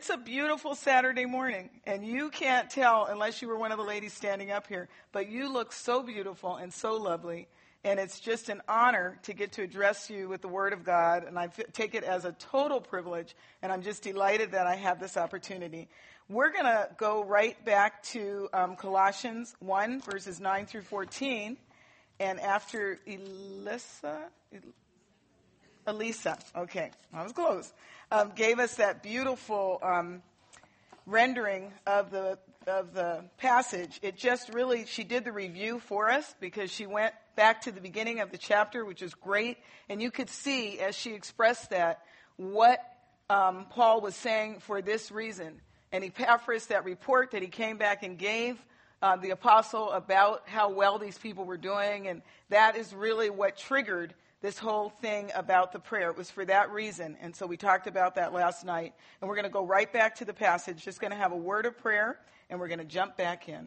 it's a beautiful Saturday morning, and you can't tell unless you were one of the ladies standing up here, but you look so beautiful and so lovely, and it's just an honor to get to address you with the Word of God, and I take it as a total privilege, and I'm just delighted that I have this opportunity. We're going to go right back to Colossians 1, verses 9 through 14, and after Elisa, okay, I was close, gave us that beautiful rendering of the passage. It just really, she did the review for us because she went back to the beginning of the chapter, which is great, and you could see as she expressed that what Paul was saying for this reason. And he paraphrased that report that he came back and gave the apostle about how well these people were doing, and that is really what triggered this whole thing about the prayer. It was for that reason, and so we talked about that last night. And we're going to go right back to the passage, just going to have a word of prayer, and we're going to jump back in.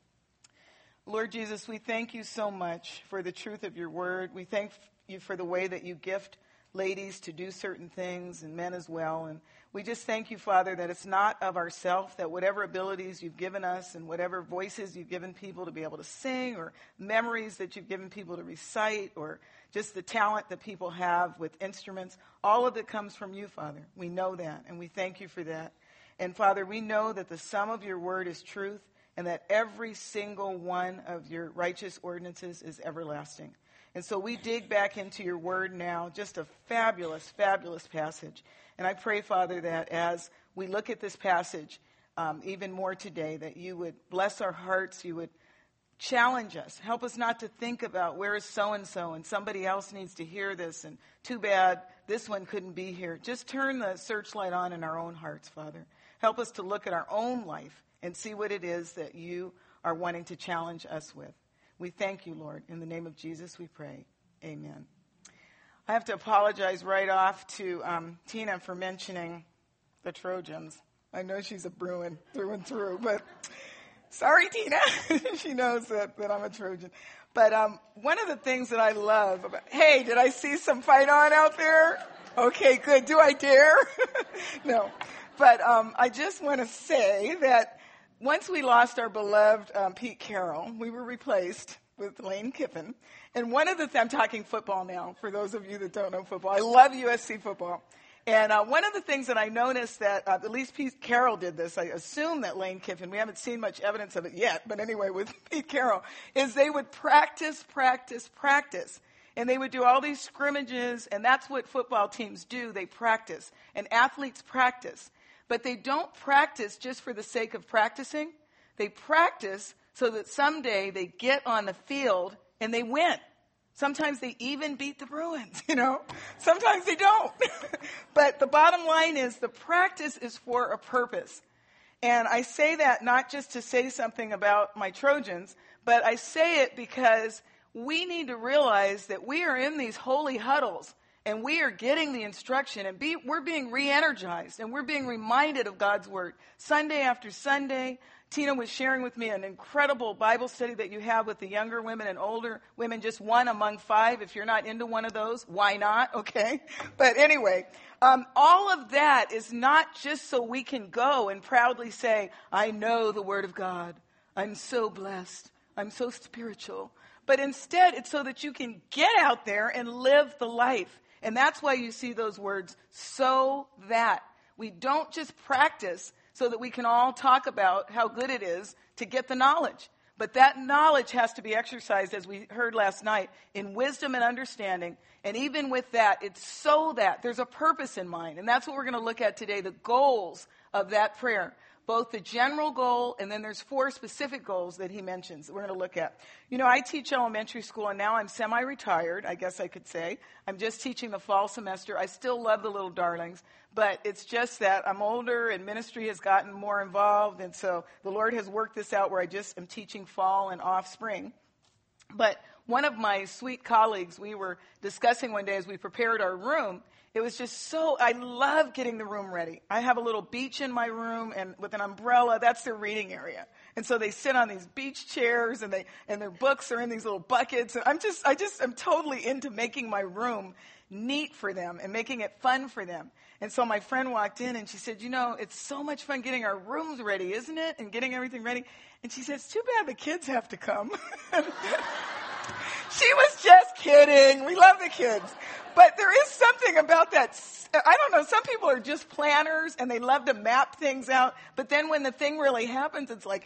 Lord Jesus, we thank you so much for the truth of your word. We thank you for the way that you gift ladies to do certain things, and men as well. And we just thank you, Father, that it's not of ourselves, that whatever abilities you've given us and whatever voices you've given people to be able to sing, or memories that you've given people to recite, or just the talent that people have with instruments, all of it comes from you, Father. We know that, and we thank you for that. And Father, we know that the sum of your word is truth, and that every single one of your righteous ordinances is everlasting. And so we dig back into your word now, just a fabulous, fabulous passage. And I pray, Father, that as we look at this passage even more today, that you would bless our hearts, you would challenge us. Help us not to think about where is so-and-so and somebody else needs to hear this, and too bad this one couldn't be here. Just turn the searchlight on in our own hearts, Father. Help us to look at our own life and see what it is that you are wanting to challenge us with. We thank you, Lord. In the name of Jesus, we pray. Amen. I have to apologize right off to Tina for mentioning the Trojans. I know she's a Bruin through and through, but sorry, Tina. She knows that I'm a Trojan. But one of the things that I love about, hey, did I see some fight on out there? Okay, good. Do I dare? No. But I just want to say that once we lost our beloved Pete Carroll, we were replaced with Lane Kiffin. And one of the I'm talking football now, for those of you that don't know football. I love USC football. And one of the things that I noticed that, at least Pete Carroll did this, I assume that Lane Kiffin, we haven't seen much evidence of it yet, but anyway, with Pete Carroll, is they would practice. And they would do all these scrimmages, and that's what football teams do. They practice. And athletes practice. But they don't practice just for the sake of practicing. They practice so that someday they get on the field and they win. Sometimes they even beat the Bruins, Sometimes they don't. But the bottom line is the practice is for a purpose. And I say that not just to say something about my Trojans, but I say it because we need to realize that we are in these holy huddles. And we are getting the instruction, and we're being re-energized, and we're being reminded of God's word. Sunday after Sunday, Tina was sharing with me an incredible Bible study that you have with the younger women and older women, just one among five. If you're not into one of those, why not? Okay. But anyway, all of that is not just so we can go and proudly say, I know the word of God. I'm so blessed. I'm so spiritual. But instead, it's so that you can get out there and live the life. And that's why you see those words, so that. We don't just practice so that we can all talk about how good it is to get the knowledge. But that knowledge has to be exercised, as we heard last night, in wisdom and understanding. And even with that, it's so that there's a purpose in mind. And that's what we're going to look at today, the goals of that prayer. Both the general goal, and then there's 4 specific goals that he mentions that we're going to look at. I teach elementary school, and now I'm semi-retired, I guess I could say. I'm just teaching the fall semester. I still love the little darlings, but it's just that I'm older, and ministry has gotten more involved, and so the Lord has worked this out where I just am teaching fall and off spring. But one of my sweet colleagues, we were discussing one day as we prepared our room. It was just I love getting the room ready. I have a little beach in my room, and with an umbrella, that's their reading area. And so they sit on these beach chairs, and their books are in these little buckets. And I'm totally into making my room neat for them and making it fun for them. And so my friend walked in and she said, it's so much fun getting our rooms ready, isn't it? And getting everything ready. And she said, it's too bad the kids have to come. She was just kidding. We love the kids. But there is something about that. I don't know. Some people are just planners and they love to map things out. But then when the thing really happens, it's like,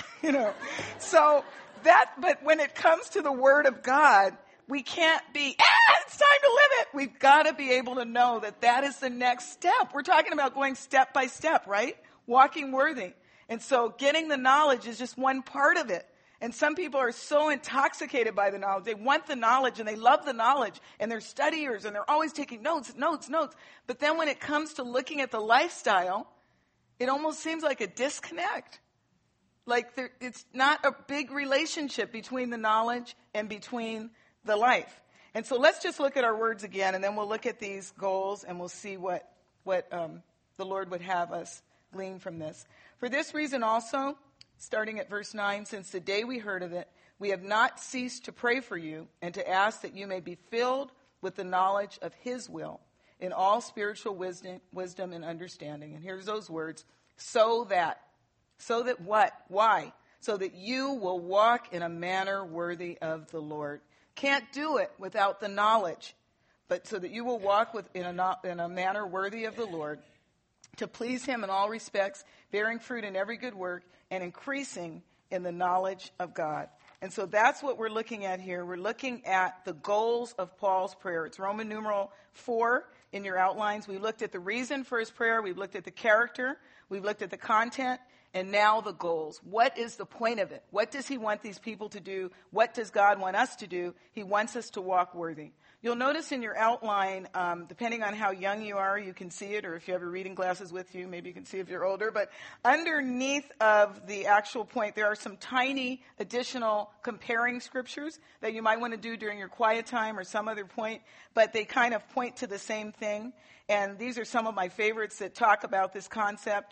So but when it comes to the Word of God, we can't be, it's time to live it. We've got to be able to know that is the next step. We're talking about going step by step, right? Walking worthy. And so getting the knowledge is just one part of it. And some people are so intoxicated by the knowledge. They want the knowledge and they love the knowledge. And they're studiers and they're always taking notes. But then when it comes to looking at the lifestyle, it almost seems like a disconnect. Like it's not a big relationship between the knowledge and between the life. And so let's just look at our words again, and then we'll look at these goals and we'll see what the Lord would have us glean from this. For this reason also, starting at verse 9, since the day we heard of it, we have not ceased to pray for you and to ask that you may be filled with the knowledge of his will in all spiritual wisdom and understanding. And here's those words, so that what? Why? So that you will walk in a manner worthy of the Lord. Can't do it without the knowledge, but so that you will walk in a manner worthy of the Lord, to please him in all respects, bearing fruit in every good work, and increasing in the knowledge of God. And so that's what we're looking at here. We're looking at the goals of Paul's prayer. It's Roman numeral 4 in your outlines. We looked at the reason for his prayer. We've looked at the character. We've looked at the content. And now the goals. What is the point of it? What does he want these people to do? What does God want us to do? He wants us to walk worthy. You'll notice in your outline, depending on how young you are, you can see it, or if you have your reading glasses with you, maybe you can see if you're older. But underneath of the actual point, there are some tiny additional comparing scriptures that you might want to do during your quiet time or some other point, but they kind of point to the same thing. And these are some of my favorites that talk about this concept.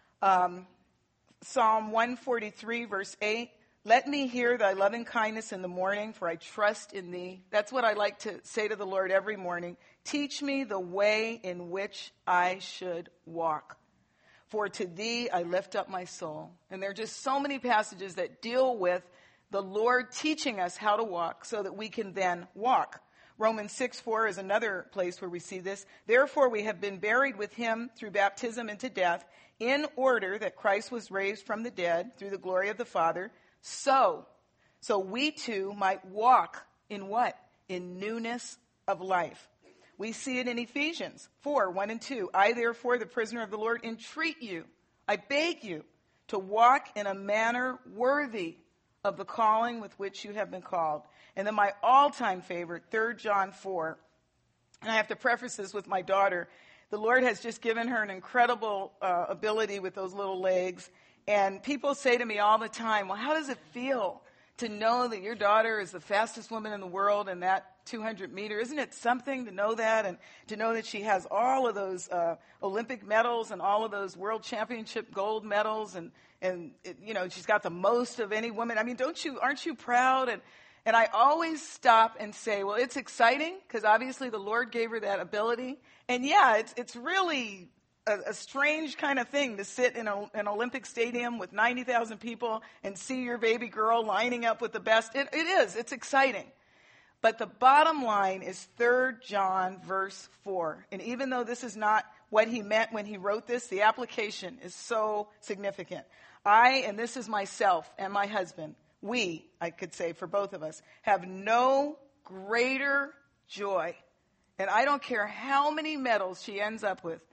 Psalm 143, verse 8, let me hear thy loving kindness in the morning, for I trust in thee. That's what I like to say to the Lord every morning. Teach me the way in which I should walk. For to thee I lift up my soul. And there are just so many passages that deal with the Lord teaching us how to walk so that we can then walk. Romans 6:4 is another place where we see this. Therefore we have been buried with him through baptism into death, in order that Christ was raised from the dead through the glory of the Father, so we too might walk in what? In newness of life. We see it in Ephesians 4:1-2. I therefore, the prisoner of the Lord, entreat you, I beg you, to walk in a manner worthy of the calling with which you have been called. And then my all-time favorite, 3 John 4. And I have to preface this with my daughter. The Lord has just given her an incredible ability with those little legs. And people say to me all the time, well, how does it feel to know that your daughter is the fastest woman in the world in that 200 meter? Isn't it something to know that, and to know that she has all of those Olympic medals and all of those world championship gold medals, and she's got the most of any woman. I mean, aren't you proud? And I always stop and say, well, it's exciting because obviously the Lord gave her that ability. And yeah, it's really a strange kind of thing to sit in an Olympic stadium with 90,000 people and see your baby girl lining up with the best. It is. It's exciting. But the bottom line is 3 John verse 4. And even though this is not what he meant when he wrote this, the application is so significant. And this is myself and my husband, we, I could say for both of us, have no greater joy. And I don't care how many medals she ends up with.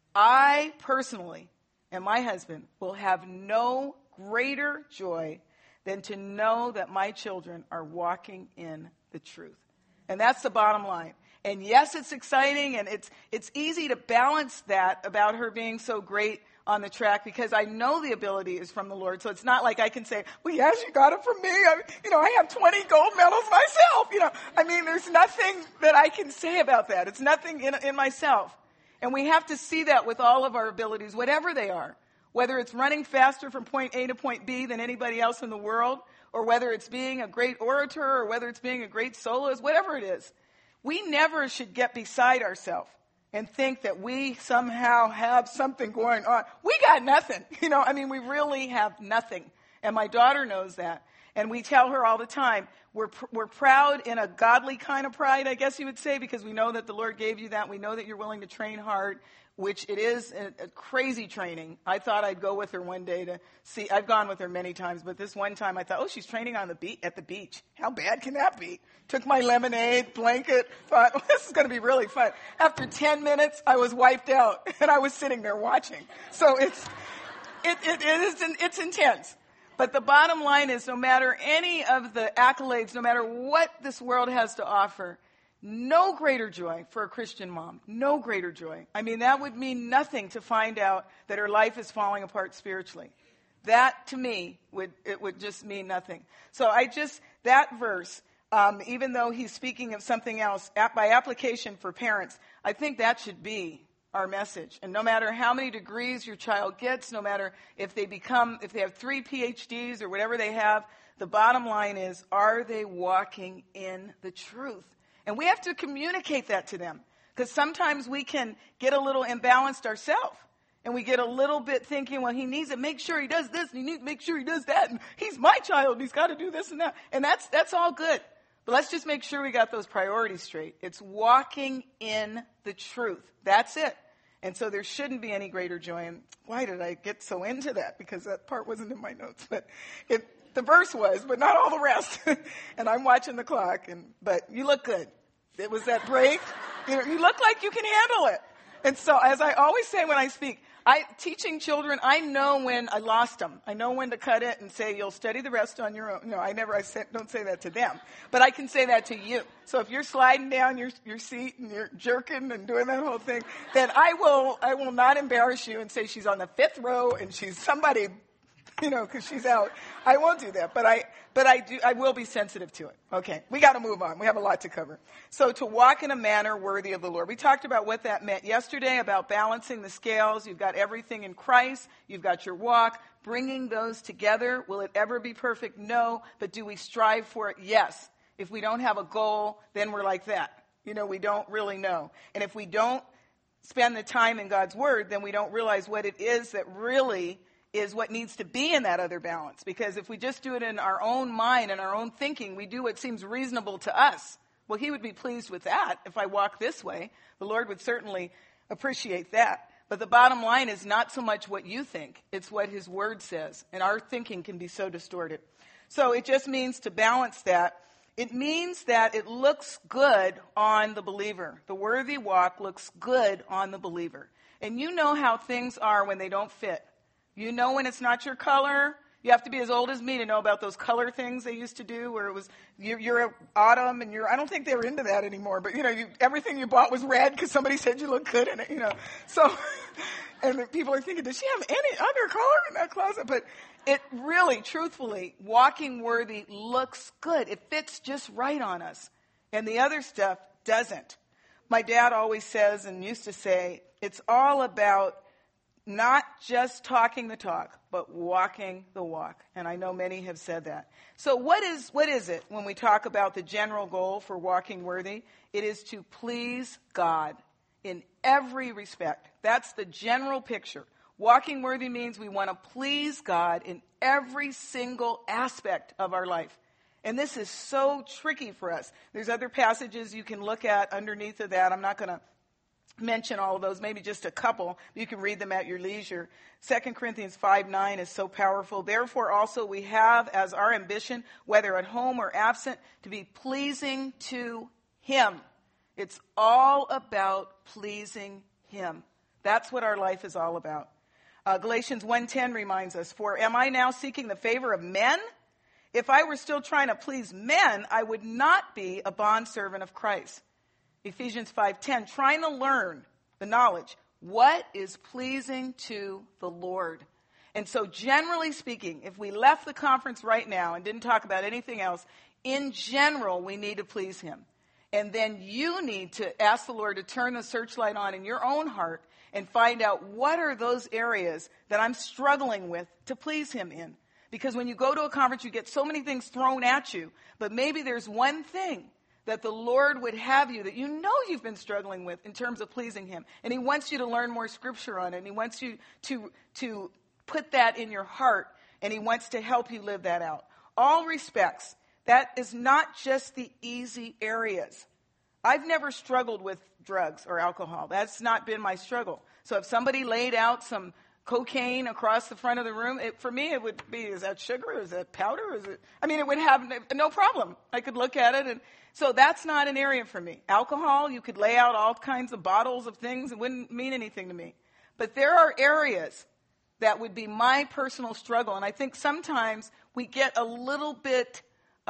I personally and my husband will have no greater joy than to know that my children are walking in the truth. And that's the bottom line. And yes, it's exciting, and it's easy to balance that about her being so great on the track, because I know the ability is from the Lord. So it's not like I can say, well, yeah, she got it from me. I have 20 gold medals myself. There's nothing that I can say about that. It's nothing in myself. And we have to see that with all of our abilities, whatever they are, whether it's running faster from point A to point B than anybody else in the world, or whether it's being a great orator, or whether it's being a great soloist, whatever it is. We never should get beside ourselves and think that we somehow have something going on. We got nothing. We really have nothing. And my daughter knows that. And we tell her all the time, we're proud in a godly kind of pride, I guess you would say, because we know that the Lord gave you that. We know that you're willing to train hard, which it is a crazy training. I thought I'd go with her one day to see. I've gone with her many times, but this one time I thought, oh, she's training on at the beach. How bad can that be? Took my lemonade, blanket, thought, well, this is going to be really fun. After 10 minutes, I was wiped out, and I was sitting there watching. So it's intense. But the bottom line is, no matter any of the accolades, no matter what this world has to offer, no greater joy for a Christian mom. No greater joy. That would mean nothing to find out that her life is falling apart spiritually. That, to me, would just mean nothing. So that verse, even though he's speaking of something else, by application for parents, I think that should be our message. And no matter how many degrees your child gets, no matter if they have 3 PhDs or whatever they have, the bottom line is, are they walking in the truth? And we have to communicate that to them, because sometimes we can get a little imbalanced ourselves. And we get a little bit thinking, well, he needs to make sure he does this, and he needs to make sure he does that, and he's my child, and he's got to do this and that. And that's all good. But let's just make sure we got those priorities straight. It's walking in the truth. That's it. And so there shouldn't be any greater joy. And why did I get so into that? Because that part wasn't in my notes. But the verse was, but not all the rest. And I'm watching the clock. But you look good. It was that break. You look like you can handle it. And so, as I always say when I speak, teaching children, I know when I lost them. I know when to cut it and say, you'll study the rest on your own. No, don't say that to them. But I can say that to you. So if you're sliding down your seat and you're jerking and doing that whole thing, then I will not embarrass you and say she's on the 5th row and she's somebody, because she's out. I won't do that. But I will be sensitive to it. Okay, we got to move on. We have a lot to cover. So to walk in a manner worthy of the Lord. We talked about what that meant yesterday, about balancing the scales. You've got everything in Christ. You've got your walk. Bringing those together. Will it ever be perfect? No. But do we strive for it? Yes. If we don't have a goal, then we're like that. We don't really know. And if we don't spend the time in God's Word, then we don't realize what it is that really is what needs to be in that other balance. Because if we just do it in our own mind and our own thinking, we do what seems reasonable to us. Well, he would be pleased with that if I walk this way. The Lord would certainly appreciate that. But the bottom line is not so much what you think. It's what his word says. And our thinking can be so distorted. So it just means to balance that. It means that it looks good on the believer. The worthy walk looks good on the believer. And you know how things are when they don't fit. You know when it's not your color. You have to be as old as me to know about those color things they used to do, where it was you're autumn and I don't think they were into that anymore. But everything you bought was red because somebody said you look good in it. So, and people are thinking, does she have any other color in that closet? But it really, truthfully, walking worthy looks good. It fits just right on us, and the other stuff doesn't. My dad always says and used to say, it's all about not just talking the talk, but walking the walk. And I know many have said that. So what is it when we talk about the general goal for walking worthy? It is to please God in every respect. That's the general picture. Walking worthy means we want to please God in every single aspect of our life. And this is so tricky for us. There's other passages you can look at underneath of that. I'm not going to mention all of those, maybe just a couple. You can read them at your leisure. 2 Corinthians 5:9 is so powerful. Therefore also we have as our ambition, whether at home or absent, to be pleasing to him. It's all about pleasing him. That's what our life is all about. Galatians 1:10 reminds us, for am I now seeking the favor of men? If I were still trying to please men, I would not be a bondservant of Christ. Ephesians 5:10, trying to learn the knowledge. What is pleasing to the Lord? And so generally speaking, if we left the conference right now and didn't talk about anything else, in general, we need to please him. And then you need to ask the Lord to turn the searchlight on in your own heart and find out what are those areas that I'm struggling with to please him in. Because when you go to a conference, you get so many things thrown at you, but maybe there's one thing that the Lord would have you, that you know you've been struggling with in terms of pleasing him. And he wants you to learn more scripture on it. And he wants you to put that in your heart. And he wants to help you live that out. All respects, that is not just the easy areas. I've never struggled with drugs or alcohol. That's not been my struggle. So if somebody laid out some cocaine across the front of the room, for me it would be, is that sugar? Is that powder? It would have no problem. I could look at it. And so that's not an area for me. Alcohol, you could lay out all kinds of bottles of things. It wouldn't mean anything to me. But there are areas that would be my personal struggle. And I think sometimes we get a little bit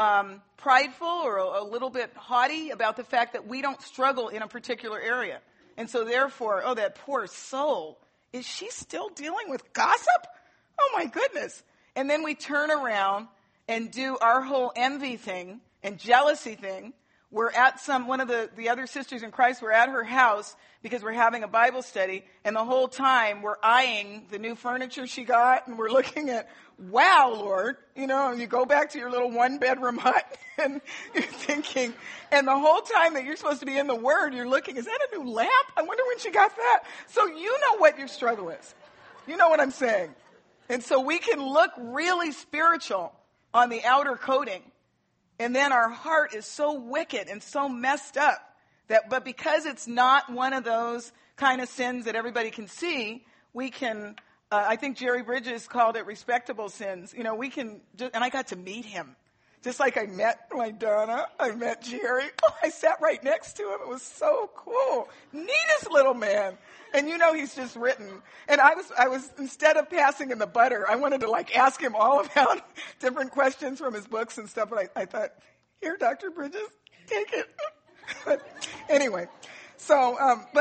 prideful or a little bit haughty about the fact that we don't struggle in a particular area. And so therefore, oh, that poor soul, is she still dealing with gossip? Oh my goodness. And then we turn around and do our whole envy thing and jealousy thing. We're at one of the other sisters in Christ, we're at her house because we're having a Bible study, and the whole time we're eyeing the new furniture she got, and we're looking at, wow, Lord, and you go back to your little one-bedroom hut, and you're thinking, and the whole time that you're supposed to be in the Word, you're looking, is that a new lamp? I wonder when she got that. So you know what your struggle is. You know what I'm saying. And so we can look really spiritual on the outer coating, and then our heart is so wicked and so messed up but because it's not one of those kind of sins that everybody can see, we can, I think Jerry Bridges called it respectable sins. We can and I got to meet him. Just like I met my Donna, I met Jerry. Oh, I sat right next to him. It was so cool. Neatest little man. And he's just written. And I was instead of passing him the butter, I wanted to ask him all about different questions from his books and stuff. But I thought, here, Dr. Bridges, take it. But anyway, so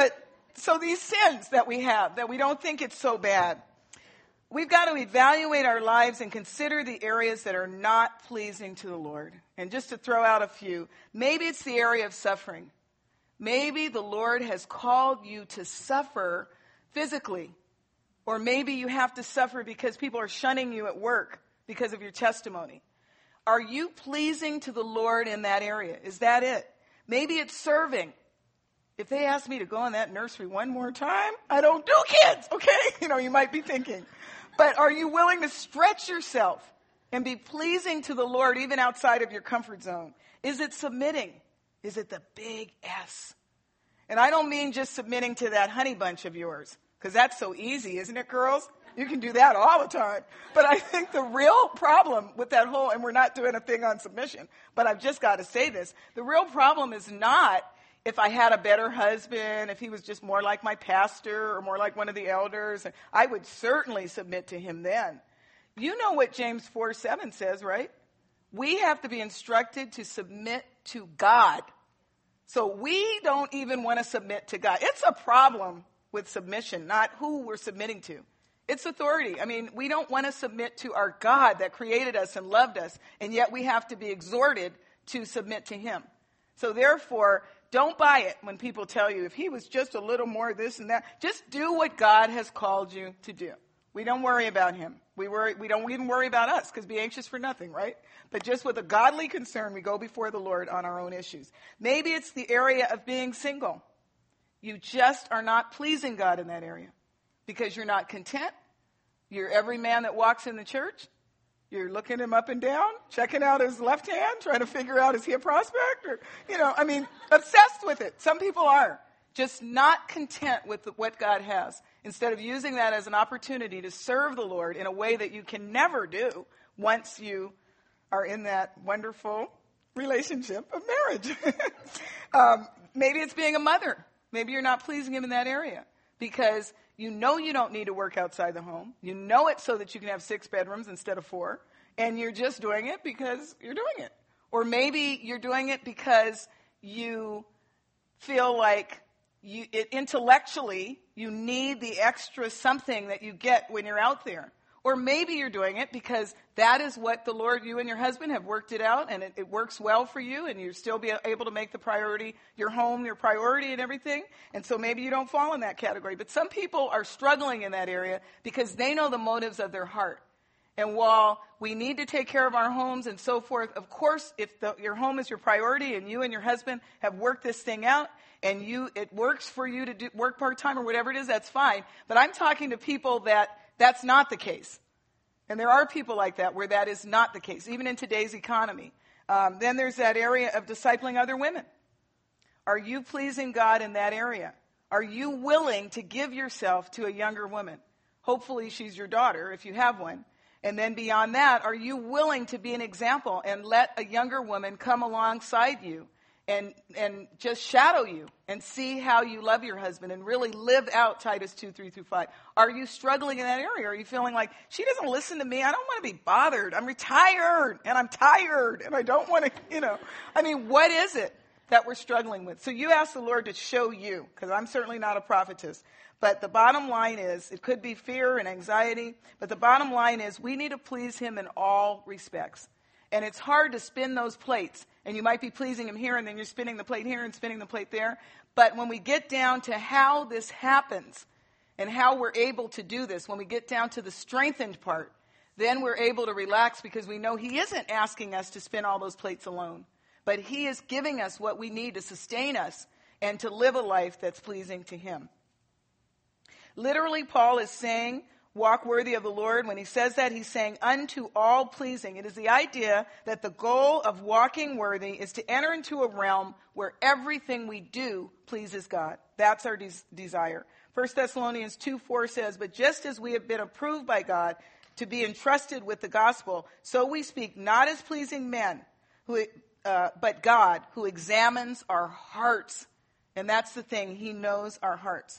these sins that we have, that we don't think it's so bad, we've got to evaluate our lives and consider the areas that are not pleasing to the Lord. And just to throw out a few, maybe it's the area of suffering. Maybe the Lord has called you to suffer physically. Or maybe you have to suffer because people are shunning you at work because of your testimony. Are you pleasing to the Lord in that area? Is that it? Maybe it's serving. If they ask me to go in that nursery one more time, I don't do kids, okay? You might be thinking. But are you willing to stretch yourself and be pleasing to the Lord even outside of your comfort zone? Is it submitting? Is it the big S? And I don't mean just submitting to that honey bunch of yours, because that's so easy, isn't it, girls? You can do that all the time. But I think the real problem with that whole, and we're not doing a thing on submission, but I've just got to say this, the real problem is not if I had a better husband, if he was just more like my pastor or more like one of the elders, I would certainly submit to him then. You know what James 4:7 says, right? We have to be instructed to submit to God. So we don't even want to submit to God. It's a problem with submission, not who we're submitting to. It's authority. We don't want to submit to our God that created us and loved us, and yet we have to be exhorted to submit to him. So therefore, don't buy it when people tell you, if he was just a little more this and that. Just do what God has called you to do. We don't worry about him. We don't even worry about us, because be anxious for nothing, right? But just with a godly concern, we go before the Lord on our own issues. Maybe it's the area of being single. You just are not pleasing God in that area because you're not content. You're every man that walks in the church. You're looking him up and down, checking out his left hand, trying to figure out, is he a prospect? Or, obsessed with it. Some people are just not content with what God has, instead of using that as an opportunity to serve the Lord in a way that you can never do once you are in that wonderful relationship of marriage. Maybe it's being a mother. Maybe you're not pleasing him in that area because you know you don't need to work outside the home. You know it so that you can have 6 bedrooms instead of 4. And you're just doing it because you're doing it. Or maybe you're doing it because you feel like intellectually you need the extra something that you get when you're out there. Or maybe you're doing it because that is what the Lord, you and your husband have worked it out, and it works well for you, and you're still be able to make the priority, your home, your priority and everything. And so maybe you don't fall in that category. But some people are struggling in that area because they know the motives of their heart. And while we need to take care of our homes and so forth, of course, if your home is your priority and you and your husband have worked this thing out and it works for you to work part-time or whatever it is, that's fine. But I'm talking to people that's not the case. And there are people like that where that is not the case, even in today's economy. Then there's that area of discipling other women. Are you pleasing God in that area? Are you willing to give yourself to a younger woman? Hopefully she's your daughter if you have one. And then beyond that, are you willing to be an example and let a younger woman come alongside you and just shadow you and see how you love your husband and really live out Titus 2:3-5? Are you struggling in that area? Are you feeling like, she doesn't listen to me, I don't want to be bothered, I'm retired and I'm tired and I don't want to, what is it that we're struggling with? So you ask the Lord to show you, because I'm certainly not a prophetess. But the bottom line is, it could be fear and anxiety, but the bottom line is we need to please him in all respects. And it's hard to spin those plates. And you might be pleasing him here, and then you're spinning the plate here and spinning the plate there. But when we get down to how this happens and how we're able to do this, when we get down to the strengthened part, then we're able to relax because we know he isn't asking us to spin all those plates alone. But he is giving us what we need to sustain us and to live a life that's pleasing to him. Literally, Paul is saying, walk worthy of the Lord. When he says that, he's saying, unto all pleasing. It is the idea that the goal of walking worthy is to enter into a realm where everything we do pleases God. That's our desire. 1 Thessalonians 2:4 says, but just as we have been approved by God to be entrusted with the gospel, so we speak not as pleasing men, but God, who examines our hearts. And that's the thing. He knows our hearts.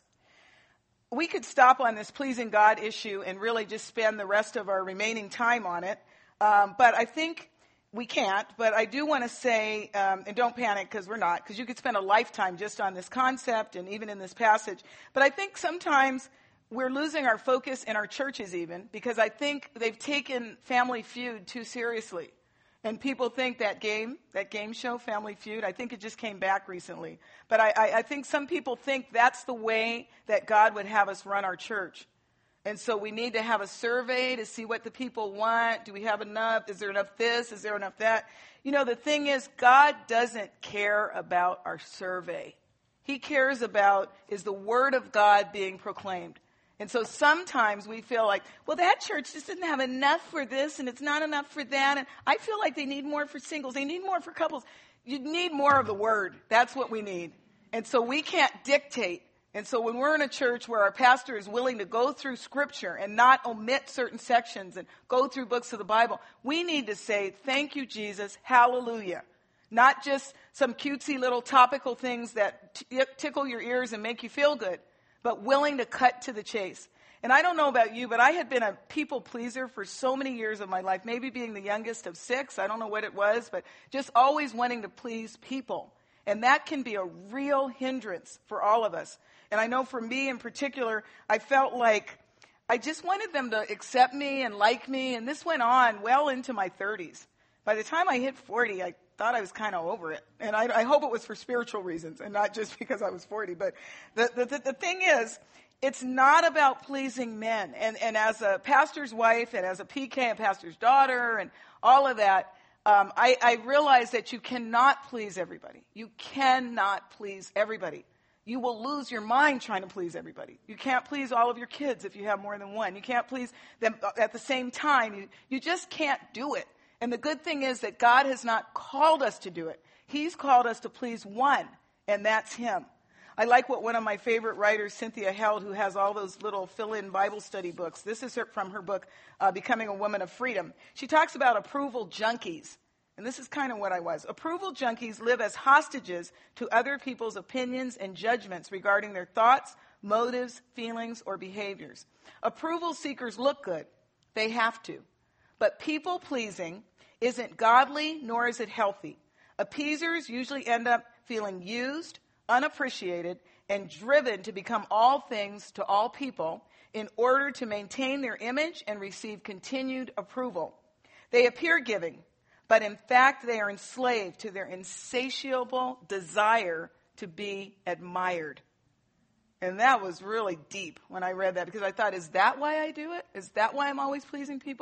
We could stop on this pleasing God issue and really just spend the rest of our remaining time on it. But I think we can't. But I do want to say, and don't panic because we're not, because you could spend a lifetime just on this concept and even in this passage. But I think sometimes we're losing our focus in our churches even, because I think they've taken Family Feud too seriously. And people think that game show, Family Feud, I think it just came back recently. But I think some people think that's the way that God would have us run our church. And so we need to have a survey to see what the people want. Do we have enough? Is there enough this? Is there enough that? The thing is, God doesn't care about our survey. He cares about, is the word of God being proclaimed? And so sometimes we feel like, well, that church just didn't have enough for this, and it's not enough for that, and I feel like they need more for singles. They need more for couples. You need more of the word. That's what we need. And so we can't dictate. And so when we're in a church where our pastor is willing to go through Scripture and not omit certain sections and go through books of the Bible, we need to say, thank you, Jesus, hallelujah. Not just some cutesy little topical things that tickle your ears and make you feel good, but willing to cut to the chase. And I don't know about you, but I had been a people pleaser for so many years of my life, maybe being the youngest of 6. I don't know what it was, but just always wanting to please people. And that can be a real hindrance for all of us. And I know for me in particular, I felt like I just wanted them to accept me and like me. And this went on well into my 30s. By the time I hit 40, I thought I was kind of over it. And I hope it was for spiritual reasons and not just because I was 40. But the thing is, it's not about pleasing men. And as a pastor's wife and as a PK, a pastor's daughter and all of that, I realize that you cannot please everybody. You cannot please everybody. You will lose your mind trying to please everybody. You can't please all of your kids if you have more than one. You can't please them at the same time. You just can't do it. And the good thing is that God has not called us to do it. He's called us to please one, and that's him. I like what one of my favorite writers, Cynthia Held, who has all those little fill-in Bible study books. This is from her book, Becoming a Woman of Freedom. She talks about approval junkies. And this is kind of what I was. Approval junkies live as hostages to other people's opinions and judgments regarding their thoughts, motives, feelings, or behaviors. Approval seekers look good. They have to. But people-pleasing isn't godly, nor is it healthy. Appeasers usually end up feeling used, unappreciated, and driven to become all things to all people in order to maintain their image and receive continued approval. They appear giving, but in fact they are enslaved to their insatiable desire to be admired. And that was really deep when I read that, because I thought, is that why I do it? Is that why I'm always pleasing people?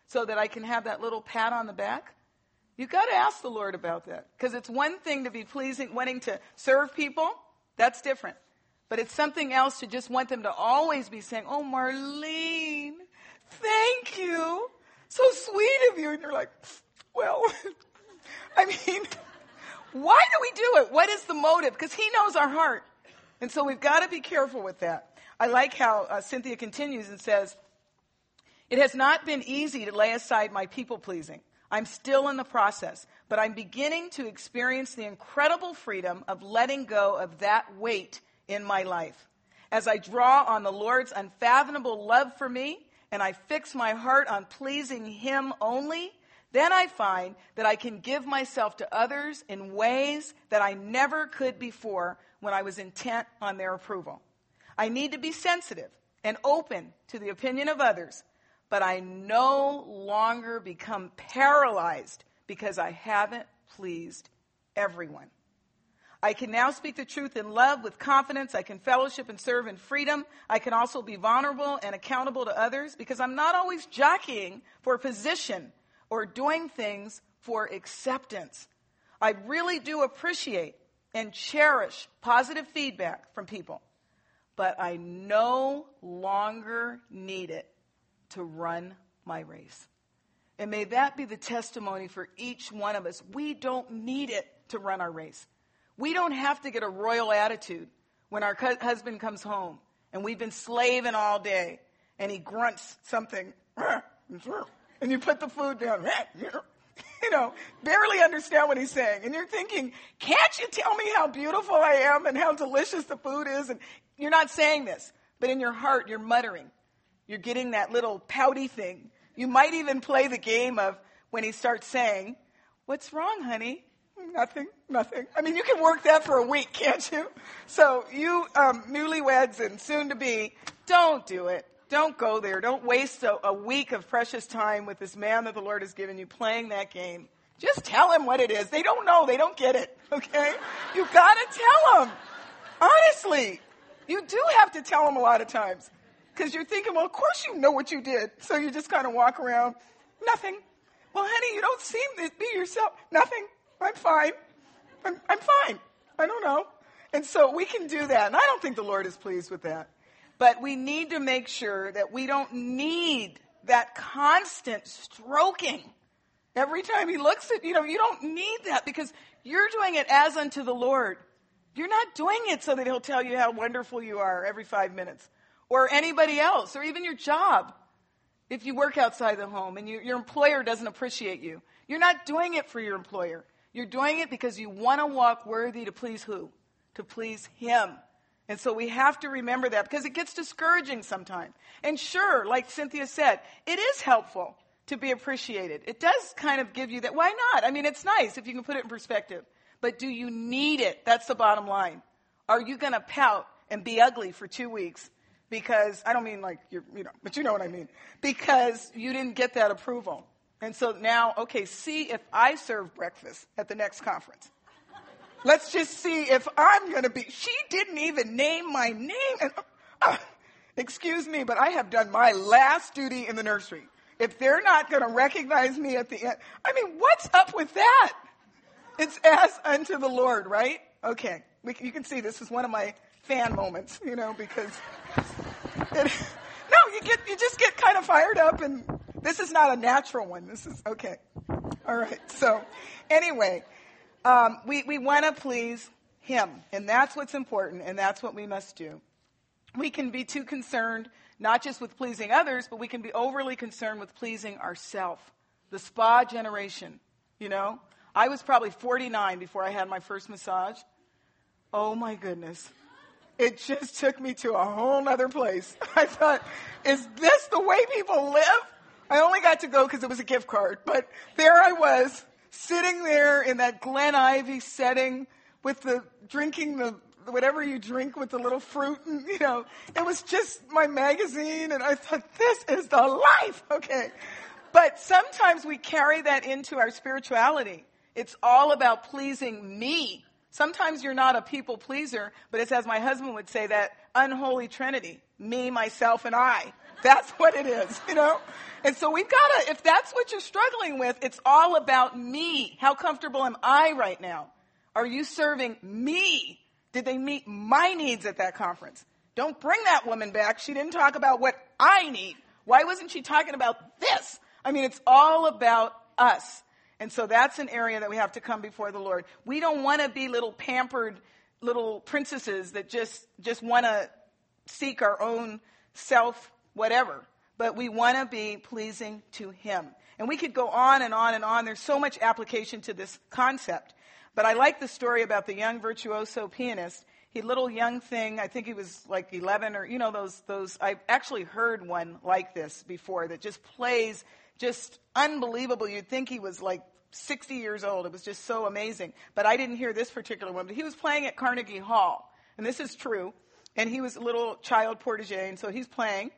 so that I can have that little pat on the back? You've got to ask the Lord about that. Because it's one thing to be pleasing, wanting to serve people. That's different. But it's something else to just want them to always be saying, oh, Marlene, thank you. So sweet of you. And you're like, well, I mean, why do we do it? What is the motive? Because he knows our heart. And so we've got to be careful with that. I like how Cynthia continues and says, it has not been easy to lay aside my people-pleasing. I'm still in the process, but I'm beginning to experience the incredible freedom of letting go of that weight in my life. As I draw on the Lord's unfathomable love for me, and I fix my heart on pleasing him only, then I find that I can give myself to others in ways that I never could before when I was intent on their approval. I need to be sensitive and open to the opinion of others, but I no longer become paralyzed because I haven't pleased everyone. I can now speak the truth in love with confidence. I can fellowship and serve in freedom. I can also be vulnerable and accountable to others because I'm not always jockeying for a position or doing things for acceptance. I really do appreciate and cherish positive feedback from people, but I no longer need it to run my race. And may that be the testimony for each one of us. We don't need it to run our race. We don't have to get a royal attitude when our husband comes home and we've been slaving all day and he grunts something and you put the food down, barely understand what he's saying. And you're thinking, can't you tell me how beautiful I am and how delicious the food is? And you're not saying this, but in your heart, you're muttering. You're getting that little pouty thing. You might even play the game of when he starts saying, what's wrong, honey? Nothing. I mean, you can work that for a week, can't you? So you newlyweds and soon-to-be, don't do it. Don't go there. Don't waste a week of precious time with this man that the Lord has given you playing that game. Just tell him what it is. They don't know. They don't get it, okay? You've got to tell them. Honestly, you do have to tell them a lot of times. Because you're thinking, well, of course you know what you did. So you just kind of walk around, nothing. Well, honey, you don't seem to be yourself. Nothing. I'm fine. I'm fine. I don't know. And so we can do that. And I don't think the Lord is pleased with that. But we need to make sure that we don't need that constant stroking. Every time he looks at, you don't need that because you're doing it as unto the Lord. You're not doing it so that he'll tell you how wonderful you are every 5 minutes. Or anybody else, or even your job. If you work outside the home and your employer doesn't appreciate you. You're not doing it for your employer. You're doing it because you want to walk worthy to please who? To please him. And so we have to remember that because it gets discouraging sometimes. And sure, like Cynthia said, it is helpful to be appreciated. It does kind of give you that. Why not? I mean, it's nice if you can put it in perspective. But do you need it? That's the bottom line. Are you going to pout and be ugly for 2 weeks? Because, I don't mean like, but you know what I mean. Because you didn't get that approval. And so now, okay, see if I serve breakfast at the next conference. Let's just see if I'm going to be. She didn't even name my name. And, excuse me, but I have done my last duty in the nursery. If they're not going to recognize me at the end. I mean, what's up with that? It's as unto the Lord, right? Okay. You can see this is one of my fan moments, because you just get kind of fired up, and this is not a natural one. This is okay. All right. So anyway, we want to please him, and that's what's important, and that's what we must do. We can be too concerned, not just with pleasing others, but we can be overly concerned with pleasing ourselves. The spa generation, I was probably 49 before I had my first massage. Oh my goodness. It just took me to a whole nother place. I thought, is this the way people live? I only got to go because it was a gift card. But there I was, sitting there in that Glen Ivy setting with drinking whatever you drink with the little fruit. And, it was just my magazine. And I thought, this is the life. Okay. But sometimes we carry that into our spirituality. It's all about pleasing me Sometimes you're not a people pleaser, but it's, as my husband would say, that unholy trinity. Me, myself, and I. That's what it is, you know? And so we've got to, if that's what you're struggling with, it's all about me. How comfortable am I right now? Are you serving me? Did they meet my needs at that conference? Don't bring that woman back. She didn't talk about what I need. Why wasn't she talking about this? I mean, it's all about us. And so that's an area that we have to come before the Lord. We don't want to be little pampered little princesses that just want to seek our own self whatever. But we want to be pleasing to him. And we could go on and on and on. There's so much application to this concept. But I like the story about the young virtuoso pianist. He little young thing, I think he was like 11 or, you know, those, I've actually heard one like this before that just plays just unbelievable. You'd think he was like 60 years old. It was just so amazing. But I didn't hear this particular one. But he was playing at Carnegie Hall. And this is true. And he was a little child protege. And so he's playing,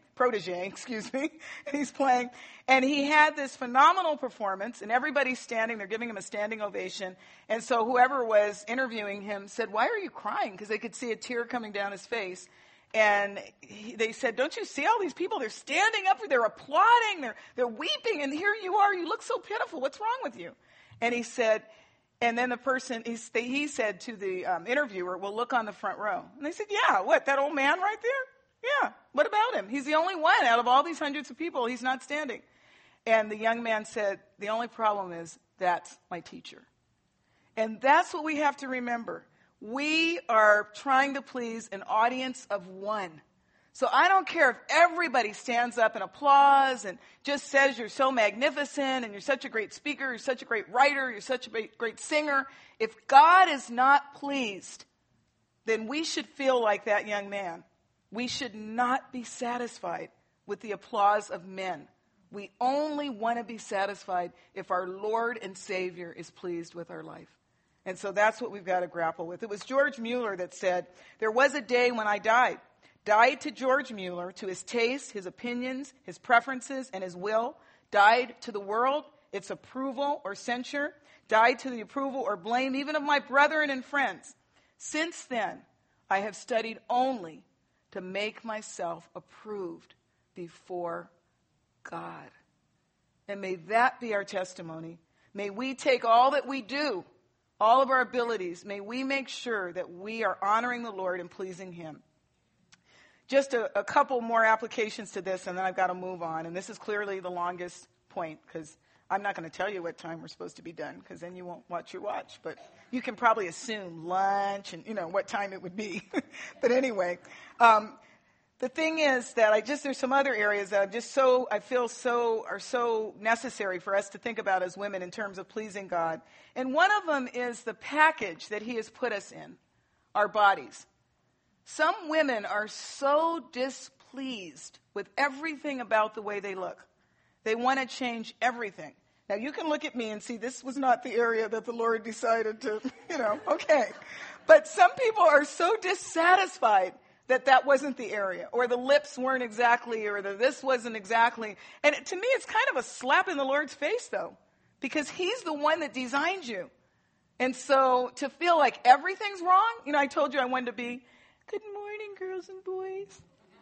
and he's playing. And he had this phenomenal performance. And everybody's standing. They're giving him a standing ovation. And so whoever was interviewing him said, "Why are you crying?" Because they could see a tear coming down his face. And they said, "Don't you see all these people? They're standing up, they're applauding, they're weeping, and here you are. You look so pitiful. What's wrong with you?" And he said, and then the person, he said to the interviewer, "Well, look on the front row." And they said, "Yeah, what, that old man right there? Yeah, what about him? He's the only one out of all these hundreds of people. He's not standing." And the young man said, "The only problem is that's my teacher." And that's what we have to remember. We are trying to please an audience of one. So I don't care if everybody stands up and applauds and just says you're so magnificent and you're such a great speaker, you're such a great writer, you're such a great singer. If God is not pleased, then we should feel like that young man. We should not be satisfied with the applause of men. We only want to be satisfied if our Lord and Savior is pleased with our life. And so that's what we've got to grapple with. It was George Mueller that said, "There was a day when I died. Died to George Mueller, to his taste, his opinions, his preferences, and his will. Died to the world, its approval or censure. Died to the approval or blame even of my brethren and friends. Since then, I have studied only to make myself approved before God." And may that be our testimony. May we take all that we do, all of our abilities, may we make sure that we are honoring the Lord and pleasing him. Just a couple more applications to this, and then I've got to move on. And this is clearly the longest point, because I'm not going to tell you what time we're supposed to be done, because then you won't watch your watch. But you can probably assume lunch and, what time it would be. But anyway, the thing is that there's some other areas that I feel are so necessary for us to think about as women in terms of pleasing God. And one of them is the package that he has put us in, our bodies. Some women are so displeased with everything about the way they look. They want to change everything. Now, you can look at me and see this was not the area that the Lord decided to, okay. But some people are so dissatisfied that wasn't the area, or the lips weren't exactly, or this wasn't exactly. And to me, it's kind of a slap in the Lord's face, though, because he's the one that designed you. And so to feel like everything's wrong, I told you I wanted to be, "Good morning, girls and boys."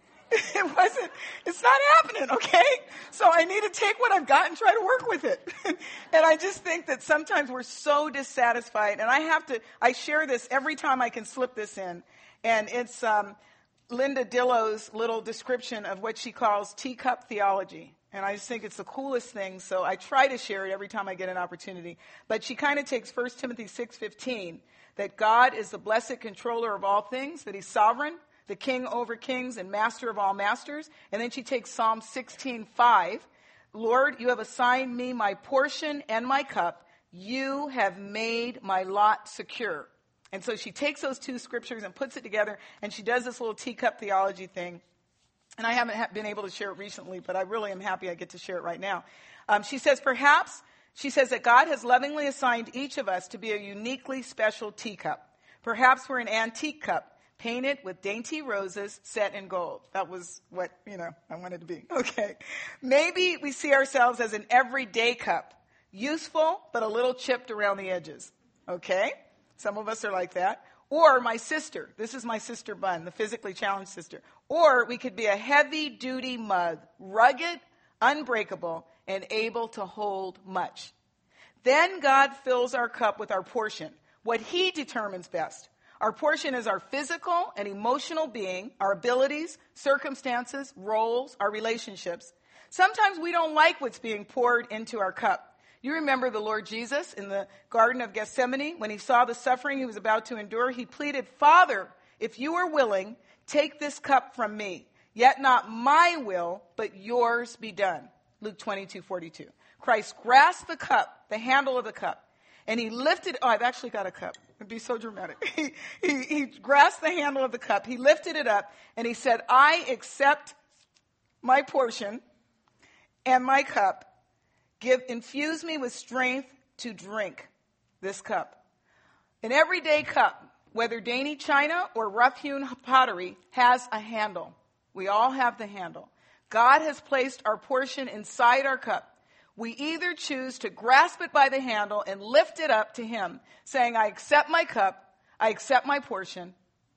It's not happening, okay? So I need to take what I've got and try to work with it. And I just think that sometimes we're so dissatisfied. And I share this every time I can slip this in. And it's Linda Dillow's little description of what she calls teacup theology. And I just think it's the coolest thing. So I try to share it every time I get an opportunity. But she kind of takes 1 Timothy 6:15, that God is the blessed controller of all things, that he's sovereign, the king over kings and master of all masters. And then she takes Psalm 16:5, "Lord, you have assigned me my portion and my cup. You have made my lot secure." And so she takes those two scriptures and puts it together, and she does this little teacup theology thing. And I haven't been able to share it recently, but I really am happy I get to share it right now. She says that God has lovingly assigned each of us to be a uniquely special teacup. Perhaps we're an antique cup, painted with dainty roses set in gold. That was what, I wanted to be. Okay. Maybe we see ourselves as an everyday cup, useful, but a little chipped around the edges. Okay. Some of us are like that. Or my sister. This is my sister Bun, the physically challenged sister. Or we could be a heavy-duty mug, rugged, unbreakable, and able to hold much. Then God fills our cup with our portion, what he determines best. Our portion is our physical and emotional being, our abilities, circumstances, roles, our relationships. Sometimes we don't like what's being poured into our cup. You remember the Lord Jesus in the Garden of Gethsemane, when he saw the suffering he was about to endure, he pleaded, Father, if you are willing, take this cup from me. Yet not my will, but yours be done. Luke 22:42. Christ grasped the cup, the handle of the cup, and he lifted, I've actually got a cup. It'd be so dramatic. He grasped the handle of the cup, he lifted it up, and he said, I accept my portion and my cup. Infuse me with strength to drink this cup. An everyday cup, whether dainty china or rough-hewn pottery, has a handle. We all have the handle. God has placed our portion inside our cup. We either choose to grasp it by the handle and lift it up to him, saying, I accept my cup, I accept my portion,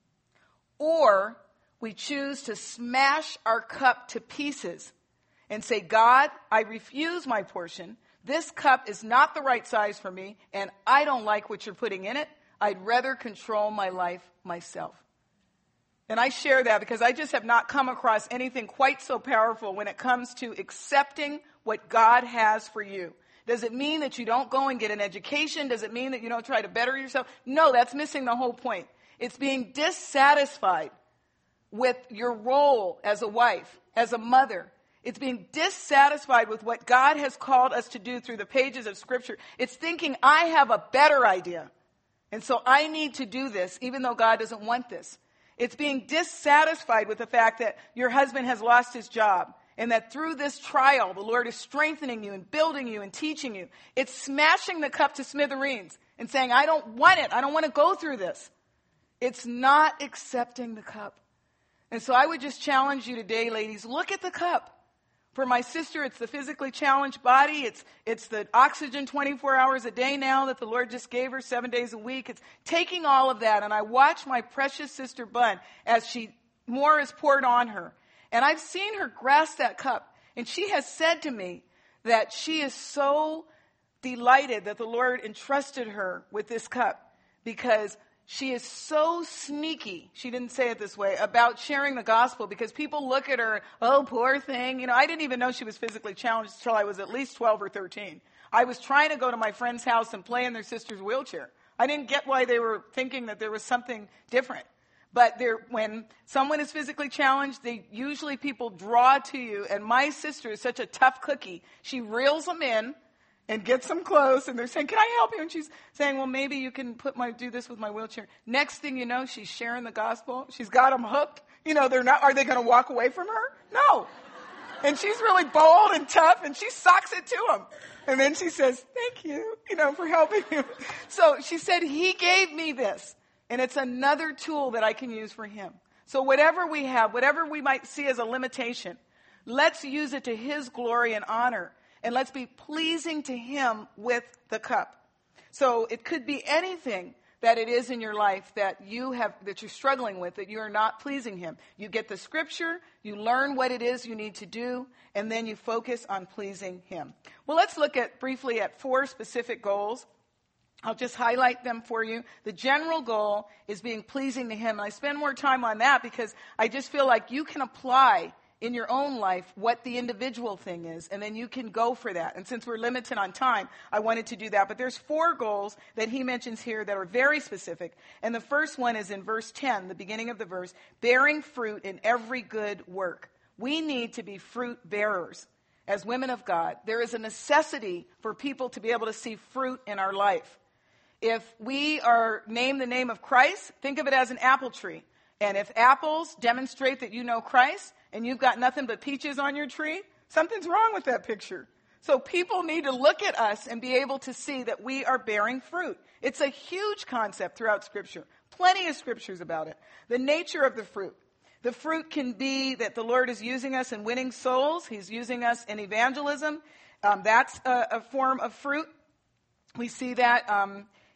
or we choose to smash our cup to pieces and say, God, I refuse my portion. This cup is not the right size for me, and I don't like what you're putting in it. I'd rather control my life myself. And I share that because I just have not come across anything quite so powerful when it comes to accepting what God has for you. Does it mean that you don't go and get an education? Does it mean that you don't try to better yourself? No, that's missing the whole point. It's being dissatisfied with your role as a wife, as a mother. It's being dissatisfied with what God has called us to do through the pages of Scripture. It's thinking, I have a better idea, and so I need to do this, even though God doesn't want this. It's being dissatisfied with the fact that your husband has lost his job, and that through this trial, the Lord is strengthening you and building you and teaching you. It's smashing the cup to smithereens and saying, I don't want it. I don't want to go through this. It's not accepting the cup. And so I would just challenge you today, ladies, look at the cup. For my sister, it's the physically challenged body. It's the oxygen 24 hours a day now that the Lord just gave her 7 days a week. It's taking all of that. And I watch my precious sister Bun as more is poured on her. And I've seen her grasp that cup. And she has said to me that she is so delighted that the Lord entrusted her with this cup because she is so sneaky, she didn't say it this way, about sharing the gospel because people look at her, oh, poor thing. I didn't even know she was physically challenged until I was at least 12 or 13. I was trying to go to my friend's house and play in their sister's wheelchair. I didn't get why they were thinking that there was something different. But when someone is physically challenged, usually people draw to you. And my sister is such a tough cookie. She reels them in and gets them close. And they're saying, can I help you? And she's saying, well, maybe you can do this with my wheelchair. Next thing you know, she's sharing the gospel. She's got them hooked. Are they going to walk away from her? No. And she's really bold and tough, and she socks it to them. And then she says, thank you, for helping you. So she said, he gave me this. And it's another tool that I can use for him. So whatever we have, whatever we might see as a limitation, let's use it to his glory and honor. And let's be pleasing to him with the cup. So it could be anything that it is in your life that you're struggling with, that you are not pleasing him. You get the scripture, you learn what it is you need to do, and then you focus on pleasing him. Well, let's look briefly at 4 specific goals. I'll just highlight them for you. The general goal is being pleasing to him. And I spend more time on that because I just feel like you can apply in your own life what the individual thing is, and then you can go for that. And since we're limited on time, I wanted to do that. But there's 4 goals that he mentions here that are very specific. And the first one is in verse 10, the beginning of the verse, bearing fruit in every good work. We need to be fruit bearers. As women of God, there is a necessity for people to be able to see fruit in our life. If we name the name of Christ, think of it as an apple tree. And if apples demonstrate that you know Christ and you've got nothing but peaches on your tree, something's wrong with that picture. So people need to look at us and be able to see that we are bearing fruit. It's a huge concept throughout Scripture. Plenty of scriptures about it. The nature of the fruit. The fruit can be that the Lord is using us in winning souls. He's using us in evangelism. That's a form of fruit. We see that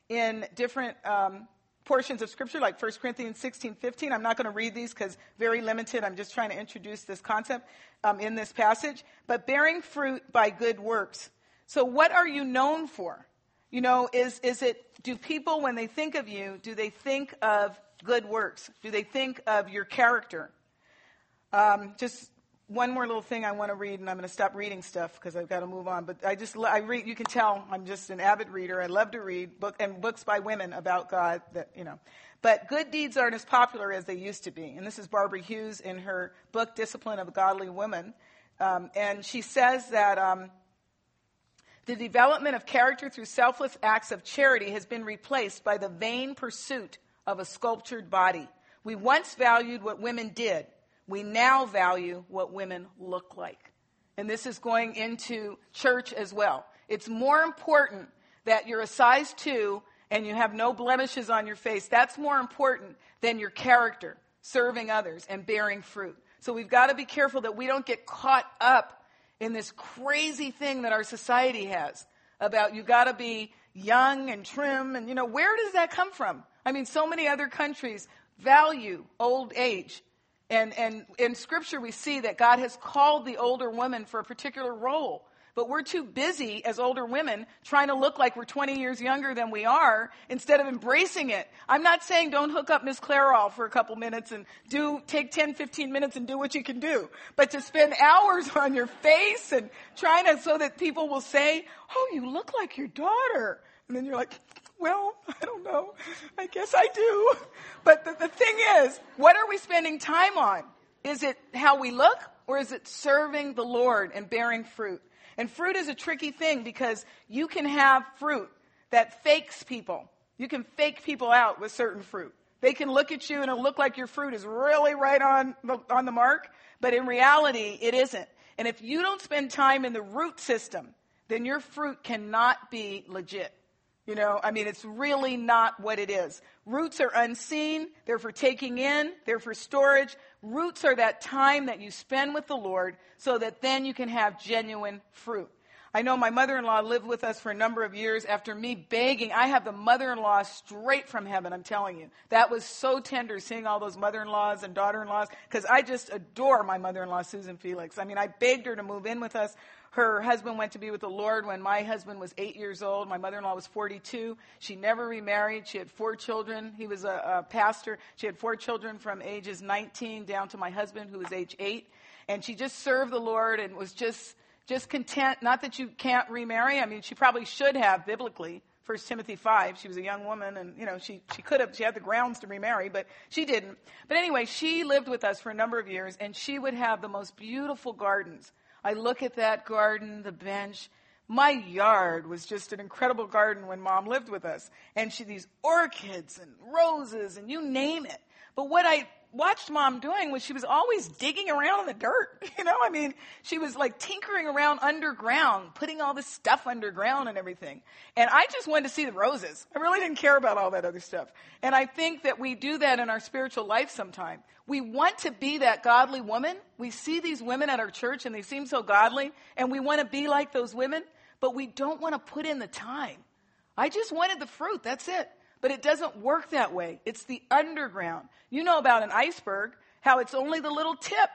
in different portions of Scripture, like 1 Corinthians 16:15. I'm not going to read these because very limited. I'm just trying to introduce this concept in this passage. But bearing fruit by good works. So what are you known for? You know, do people, when they think of you, do they think of good works? Do they think of your character? Just one more little thing I want to read, and I'm going to stop reading stuff because I've got to move on. But I read. You can tell I'm just an avid reader. I love to read books by women about God. But good deeds aren't as popular as they used to be. And this is Barbara Hughes in her book Discipline of a Godly Woman, and she says that the development of character through selfless acts of charity has been replaced by the vain pursuit of a sculptured body. We once valued what women did. We now value what women look like. And this is going into church as well. It's more important that you're a size 2 and you have no blemishes on your face. That's more important than your character, serving others and bearing fruit. So we've got to be careful that we don't get caught up in this crazy thing that our society has about you got to be young and trim. And, where does that come from? I mean, so many other countries value old age. And in Scripture, we see that God has called the older woman for a particular role. But we're too busy as older women trying to look like we're 20 years younger than we are instead of embracing it. I'm not saying don't hook up Miss Clairol for a couple minutes and take 10, 15 minutes and do what you can do. But to spend hours on your face and so that people will say, oh, you look like your daughter. And then you're like, well, I don't know. I guess I do. But the thing is, what are we spending time on? Is it how we look, or is it serving the Lord and bearing fruit? And fruit is a tricky thing because you can have fruit that fakes people. You can fake people out with certain fruit. They can look at you and it'll look like your fruit is really right on the mark, but in reality, it isn't. And if you don't spend time in the root system, then your fruit cannot be legit. It's really not what it is. Roots are unseen. They're for taking in. They're for storage. Roots are that time that you spend with the Lord so that then you can have genuine fruit. I know my mother-in-law lived with us for a number of years after me begging. I have the mother-in-law straight from heaven, I'm telling you. That was so tender seeing all those mother-in-laws and daughter-in-laws because I just adore my mother-in-law, Susan Felix. I begged her to move in with us. Her husband went to be with the Lord when my husband was 8 years old. My mother-in-law was 42. She never remarried. She had 4 children. He was a pastor. She had 4 children from ages 19 down to my husband, who was age 8. And she just served the Lord and was just content. Not that you can't remarry. She probably should have biblically. 1 Timothy 5, she was a young woman and, she could have, she had the grounds to remarry, but she didn't. But anyway, she lived with us for a number of years and she would have the most beautiful gardens. I look at that garden, the bench. My yard was just an incredible garden when Mom lived with us. And these orchids and roses and you name it. But what I watched Mom doing was she was always digging around in the dirt. She was like tinkering around underground, putting all this stuff underground and everything. And I just wanted to see the roses. I really didn't care about all that other stuff. And I think that we do that in our spiritual life sometime. We want to be that godly woman. We see these women at our church and they seem so godly and we want to be like those women, but we don't want to put in the time. I just wanted the fruit. That's it. But it doesn't work that way. It's the underground. You know about an iceberg, how it's only the little tip,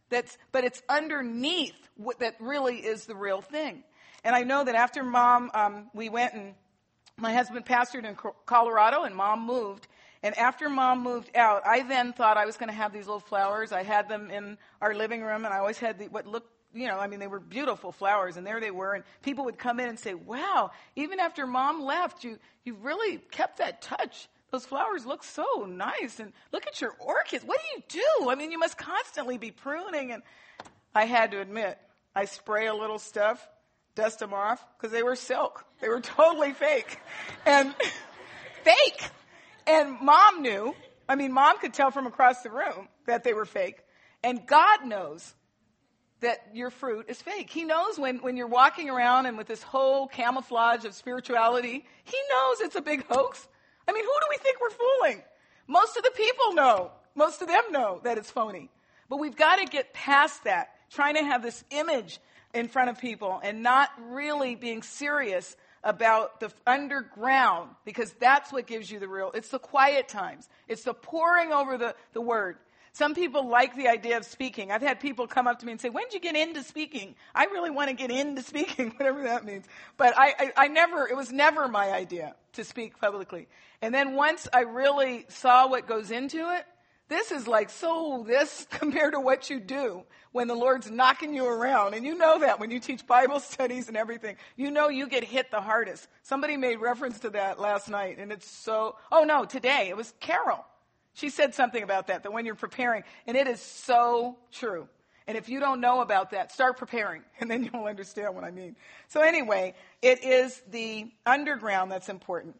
but it's underneath that really is the real thing. And I know that after Mom, we went and my husband pastored in Colorado and Mom moved. And after Mom moved out, I then thought I was going to have these little flowers. I had them in our living room and I always had what looked, they were beautiful flowers, and there they were. And people would come in and say, wow, even after Mom left, you really kept that touch. Those flowers look so nice. And look at your orchids. What do you do? You must constantly be pruning. And I had to admit, I spray a little stuff, dust them off, because they were silk. They were totally fake. And fake. And Mom knew. Mom could tell from across the room that they were fake. And God knows that your fruit is fake. He knows when you're walking around and with this whole camouflage of spirituality, he knows it's a big hoax. Who do we think we're fooling? Most of the people know. Most of them know that it's phony. But we've got to get past that, trying to have this image in front of people and not really being serious about the underground, because that's what gives you the real. It's the quiet times. It's the poring over the word. Some people like the idea of speaking. I've had people come up to me and say, when did you get into speaking? I really want to get into speaking, whatever that means. But it was never my idea to speak publicly. And then once I really saw what goes into it, this is like this compared to what you do when the Lord's knocking you around. And you know that when you teach Bible studies and everything. You know you get hit the hardest. Somebody made reference to that last night, and today. It was Carol. She said something about that when you're preparing, and it is so true. And if you don't know about that, start preparing, and then you'll understand what I mean. So anyway, it is the underground that's important.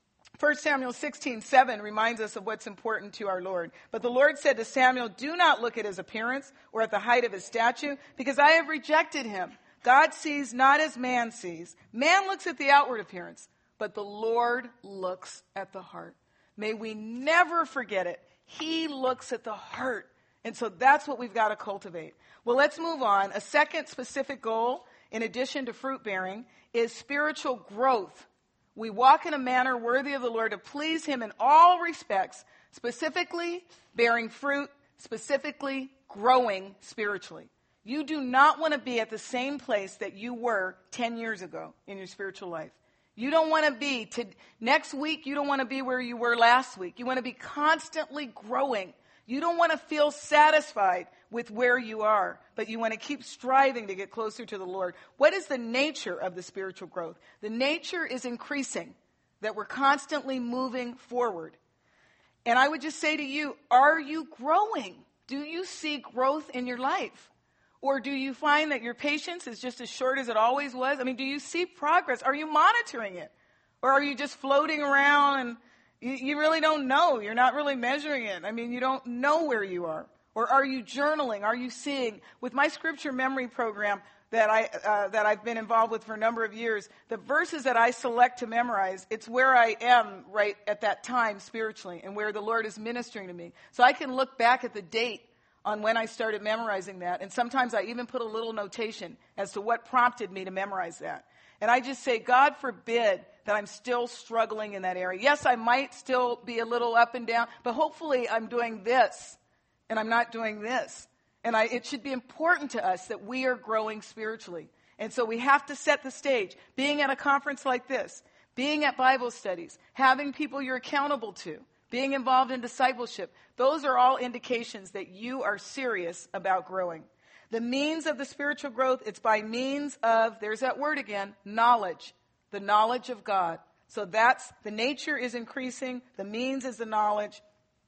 1 Samuel 16:7 reminds us of what's important to our Lord. But the Lord said to Samuel, do not look at his appearance or at the height of his stature, because I have rejected him. God sees not as man sees. Man looks at the outward appearance, but the Lord looks at the heart. May we never forget it. He looks at the heart. And so that's what we've got to cultivate. Well, let's move on. A second specific goal, in addition to fruit bearing, is spiritual growth. We walk in a manner worthy of the Lord to please him in all respects, specifically bearing fruit, specifically growing spiritually. You do not want to be at the same place that you were 10 years ago in your spiritual life. You don't want to be, next week, you don't want to be where you were last week. You want to be constantly growing. You don't want to feel satisfied with where you are, but you want to keep striving to get closer to the Lord. What is the nature of the spiritual growth? The nature is increasing, that we're constantly moving forward. And I would just say to you, are you growing? Do you see growth in your life? Or do you find that your patience is just as short as it always was? I mean, do you see progress? Are you monitoring it? Or are you just floating around and you really don't know? You're not really measuring it. I mean, you don't know where you are. Or are you journaling? Are you seeing? With my scripture memory program that I've been involved with for a number of years, the verses that I select to memorize, it's where I am right at that time spiritually and where the Lord is ministering to me. So I can look back at the date on when I started memorizing that. And sometimes I even put a little notation as to what prompted me to memorize that. And I just say, God forbid that I'm still struggling in that area. Yes, I might still be a little up and down, but hopefully I'm doing this and I'm not doing this. And it should be important to us that we are growing spiritually. And so we have to set the stage. Being at a conference like this, being at Bible studies, having people you're accountable to, being involved in discipleship, those are all indications that you are serious about growing. The means of the spiritual growth, it's by means of, there's that word again, knowledge, the knowledge of God. So that's, the nature is increasing, the means is the knowledge.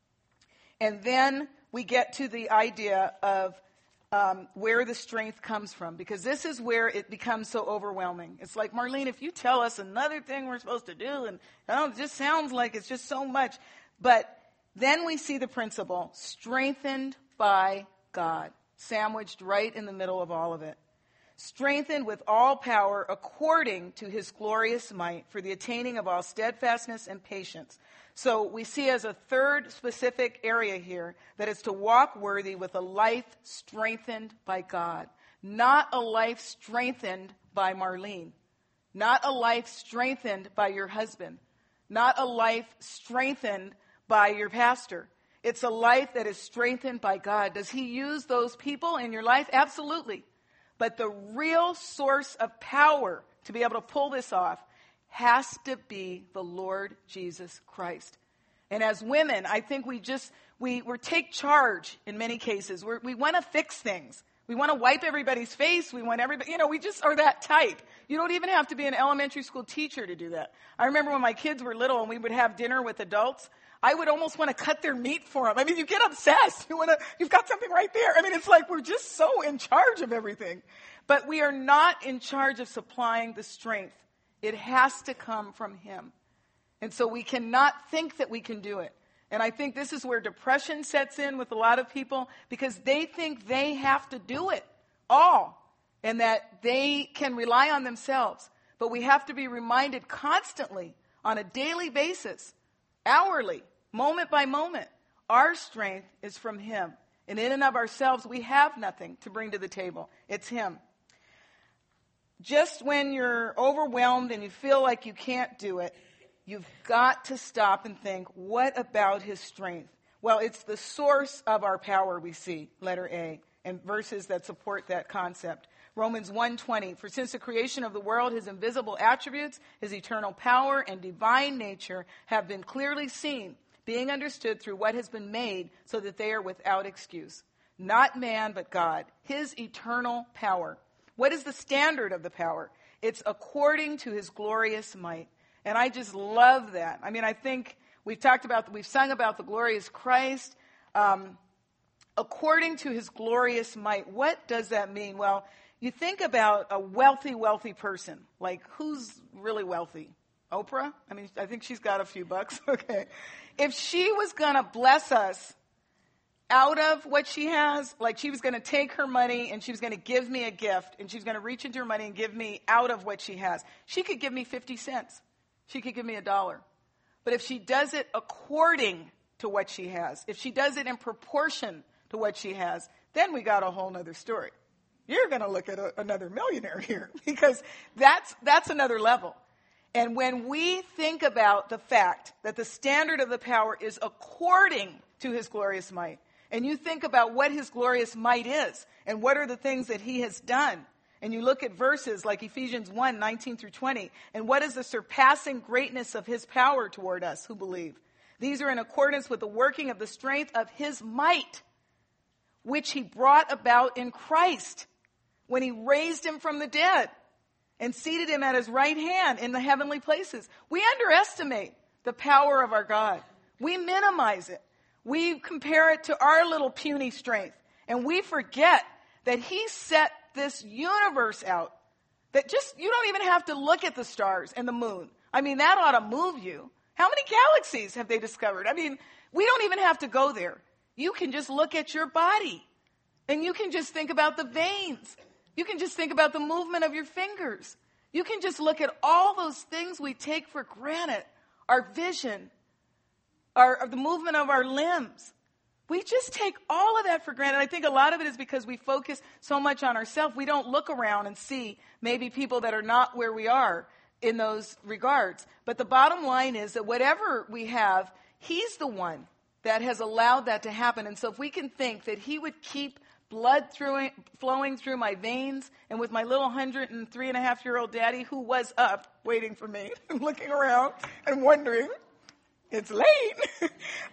And then we get to the idea of where the strength comes from, because this is where it becomes so overwhelming. It's like, Marlene, if you tell us another thing we're supposed to do, and it just sounds like it's just so much. But then we see the principle, strengthened by God, sandwiched right in the middle of all of it. Strengthened with all power according to his glorious might for the attaining of all steadfastness and patience. So we see as a third specific area here that it's to walk worthy with a life strengthened by God. Not a life strengthened by Marlene. Not a life strengthened by your husband. Not a life strengthened by your pastor. It's a life that is strengthened by God. Does he use those people in your life? Absolutely. But the real source of power to be able to pull this off has to be the Lord Jesus Christ. And as women, I think we take charge in many cases. We want to fix things. We want to wipe everybody's face. We want everybody, we just are that type. You don't even have to be an elementary school teacher to do that. I remember when my kids were little and we would have dinner with adults, I would almost want to cut their meat for them. I mean, you get obsessed. You've got something right there. I mean, it's like we're just so in charge of everything. But we are not in charge of supplying the strength. It has to come from him. And so we cannot think that we can do it. And I think this is where depression sets in with a lot of people, because they think they have to do it all and that they can rely on themselves. But we have to be reminded constantly on a daily basis, hourly, moment by moment, our strength is from him. And in and of ourselves, we have nothing to bring to the table. It's him. just when you're overwhelmed and you feel like you can't do it, you've got to stop and think, what about his strength? Well, it's the source of our power, we see, letter A, and verses that support that concept. Romans 1:20, for since the creation of the world, his invisible attributes, his eternal power and divine nature have been clearly seen, being understood through what has been made, so that they are without excuse. Not man, but God, his eternal power. What is the standard of the power? It's according to his glorious might. And I just love that. I mean, I think we've sung about the glorious Christ. According to his glorious might. What does that mean? Well, you think about a wealthy person. Like, who's really wealthy? Oprah? I mean, I think she's got a few bucks. Okay. If she was going to bless us out of what she has, like she was going to take her money and she was going to give me a gift and she was going to reach into her money and give me out of what she has, she could give me 50 cents. She could give me $1. But if she does it according to what she has, if she does it in proportion to what she has, then we got a whole nother story. You're going to look at another millionaire here, because that's another level. And when we think about the fact that the standard of the power is according to his glorious might, and you think about what his glorious might is and what are the things that he has done, and you look at verses like Ephesians 1:19-20, and what is the surpassing greatness of his power toward us who believe? These are in accordance with the working of the strength of his might, which he brought about in Christ when he raised him from the dead and seated him at his right hand in the heavenly places. We underestimate the power of our God. We minimize it. We compare it to our little puny strength. And we forget that he set this universe out. That you don't even have to look at the stars and the moon. I mean, that ought to move you. How many galaxies have they discovered? I mean, we don't even have to go there. You can just look at your body. And you can just think about the veins. You can just think about the movement of your fingers. You can just look at all those things we take for granted. Our vision, the movement of our limbs. We just take all of that for granted. I think a lot of it is because we focus so much on ourselves. We don't look around and see maybe people that are not where we are in those regards. But the bottom line is that whatever we have, he's the one that has allowed that to happen. And so if we can think that he would keep blood flowing through my veins, and with my little 103.5-year-old daddy who was up waiting for me and looking around and wondering, it's late.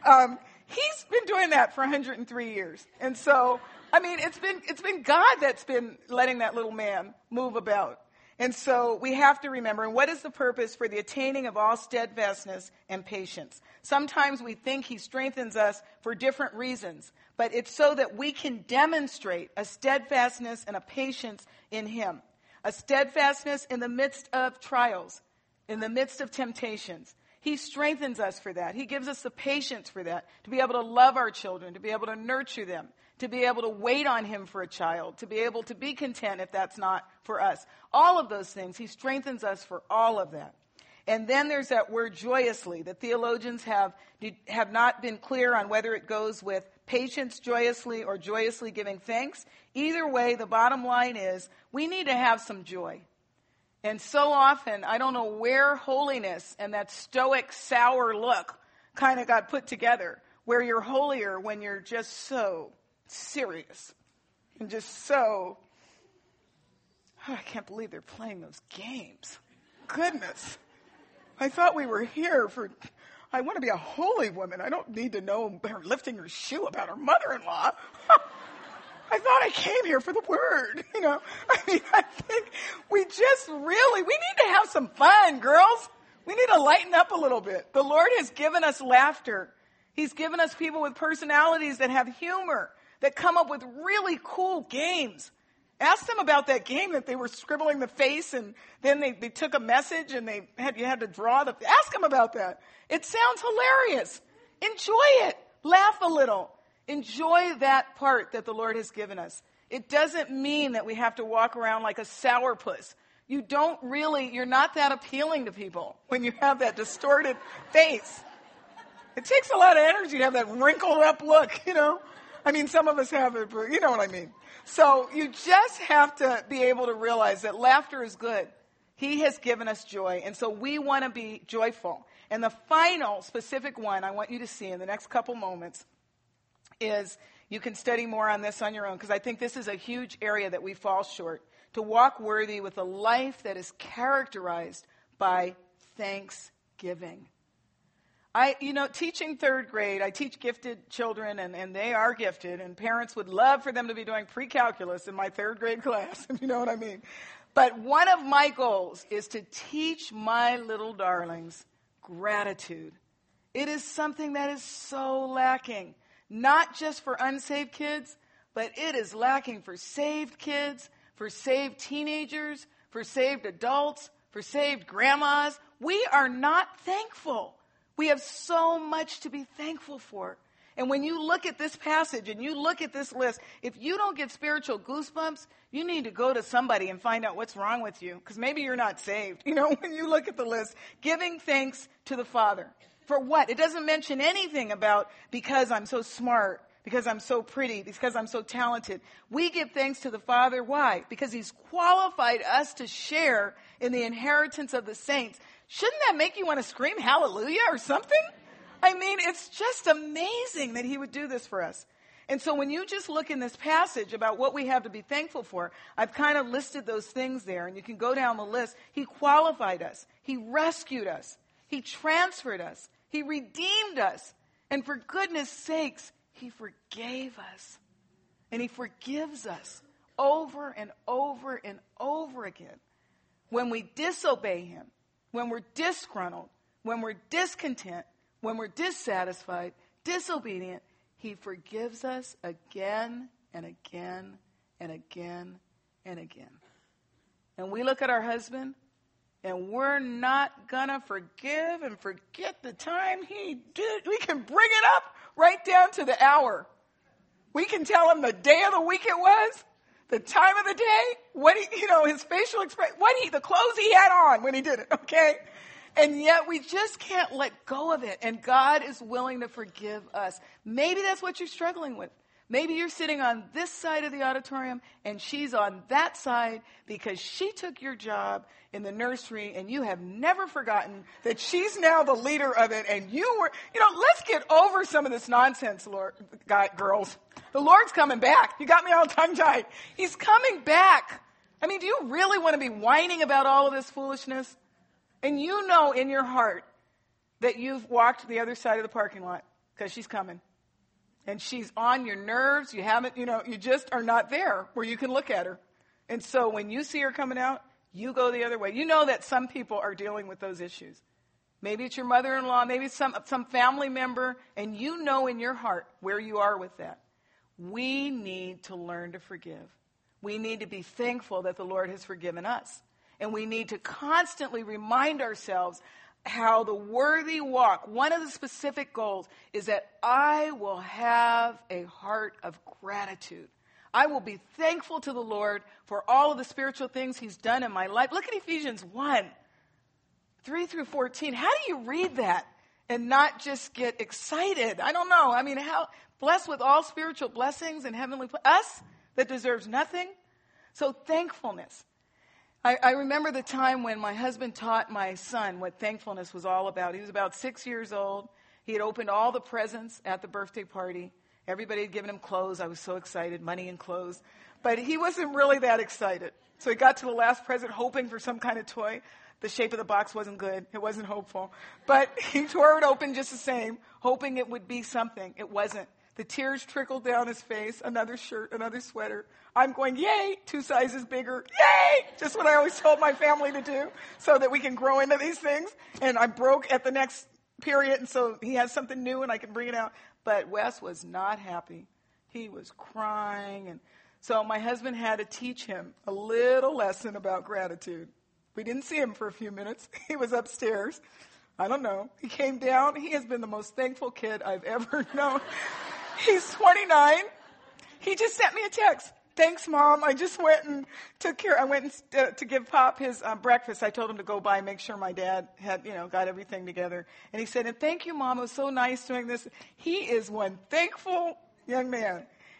He's been doing that for 103 years. And so, I mean, it's been God that's been letting that little man move about. And so we have to remember, and what is the purpose for the attaining of all steadfastness and patience? Sometimes we think he strengthens us for different reasons, but it's so that we can demonstrate a steadfastness and a patience in him. A steadfastness in the midst of trials, in the midst of temptations. He strengthens us for that. He gives us the patience for that, to be able to love our children, to be able to nurture them, to be able to wait on him for a child, to be able to be content if that's not for us. All of those things, he strengthens us for all of that. And then there's that word joyously. The theologians have not been clear on whether it goes with patience joyously or joyously giving thanks. Either way, the bottom line is we need to have some joy. And so often, I don't know where holiness and that stoic, sour look kind of got put together, where you're holier when you're just so serious and just so, I can't believe they're playing those games. Goodness. I thought we were here I want to be a holy woman. I don't need to know her lifting her shoe about her mother-in-law. I thought I came here for the word, I mean, I think we need to have some fun, girls. We need to lighten up a little bit. The Lord has given us laughter. He's given us people with personalities that have humor, that come up with really cool games. Ask them about that game that they were scribbling the face and then they took a message and you had to draw ask them about that. It sounds hilarious. Enjoy it. Laugh a little. Enjoy that part that the Lord has given us. It doesn't mean that we have to walk around like a sourpuss. You're not that appealing to people when you have that distorted face. It takes a lot of energy to have that wrinkled up look, I mean, some of us have it, but you know what I mean. So you just have to be able to realize that laughter is good. He has given us joy, and so we want to be joyful. And the final specific one I want you to see in the next couple moments is, you can study more on this on your own, because I think this is a huge area that we fall short, to walk worthy with a life that is characterized by thanksgiving. Teaching third grade, I teach gifted children, and they are gifted, and parents would love for them to be doing pre-calculus in my third grade class, if you know what I mean. But one of my goals is to teach my little darlings gratitude. It is something that is so lacking, not just for unsaved kids, but it is lacking for saved kids, for saved teenagers, for saved adults, for saved grandmas. We are not thankful. We have so much to be thankful for. And when you look at this passage and you look at this list, if you don't get spiritual goosebumps, you need to go to somebody and find out what's wrong with you, because maybe you're not saved. When you look at the list, giving thanks to the Father. For what? It doesn't mention anything about because I'm so smart, because I'm so pretty, because I'm so talented. We give thanks to the Father. Why? Because He's qualified us to share in the inheritance of the saints. Shouldn't that make you want to scream hallelujah or something? I mean, it's just amazing that He would do this for us. And so when you just look in this passage about what we have to be thankful for, I've kind of listed those things there, and you can go down the list. He qualified us. He rescued us. He transferred us. He redeemed us. And for goodness sakes, He forgave us. And He forgives us over and over and over again. When we disobey Him, when we're disgruntled, when we're discontent, when we're dissatisfied, disobedient, He forgives us again and again and again and again. And we look at our husband, and we're not going to forgive and forget the time he did. We can bring it up right down to the hour. We can tell him the day of the week it was, the time of the day, what his facial expression, the clothes he had on when he did it, okay? And yet we just can't let go of it. And God is willing to forgive us. Maybe that's what you're struggling with. Maybe you're sitting on this side of the auditorium and she's on that side because she took your job in the nursery and you have never forgotten that she's now the leader of it. And you were, let's get over some of this nonsense, girls. The Lord's coming back. You got me all tongue-tied. He's coming back. I mean, do you really want to be whining about all of this foolishness? And you know in your heart that you've walked the other side of the parking lot because she's coming. And she's on your nerves. You haven't, you just are not there where you can look at her. And so when you see her coming out, you go the other way. You know that some people are dealing with those issues. Maybe it's your mother-in-law, maybe it's some family member, and you know in your heart where you are with that. We need to learn to forgive. We need to be thankful that the Lord has forgiven us. And we need to constantly remind ourselves how the worthy walk, one of the specific goals is that I will have a heart of gratitude. I will be thankful to the Lord for all of the spiritual things He's done in my life. Look at Ephesians 1, 3 through 14. How do you read that and not just get excited? I don't know. I mean, how blessed with all spiritual blessings and heavenly, us that deserves nothing. So thankfulness. I remember the time when my husband taught my son what thankfulness was all about. He was about 6 years old. He had opened all the presents at the birthday party. Everybody had given him clothes. I was so excited, money and clothes. But he wasn't really that excited. So he got to the last present hoping for some kind of toy. The shape of the box wasn't good. It wasn't hopeful. But he tore it open just the same, hoping it would be something. It wasn't. The tears trickled down his face, another shirt, another sweater. I'm going, yay, 2 sizes bigger, yay! Just what I always told my family to do so that we can grow into these things. And I broke at the next period, and so he has something new and I can bring it out. But Wes was not happy. He was crying. And so my husband had to teach him a little lesson about gratitude. We didn't see him for a few minutes. He was upstairs. I don't know. He came down. He has been the most thankful kid I've ever known. He's 29. He just sent me a text. Thanks, Mom. I just went and took care. I went to give Pop his breakfast. I told him to go by and make sure my dad had, got everything together. And he said, and thank you, Mom. It was so nice doing this. He is one thankful young man.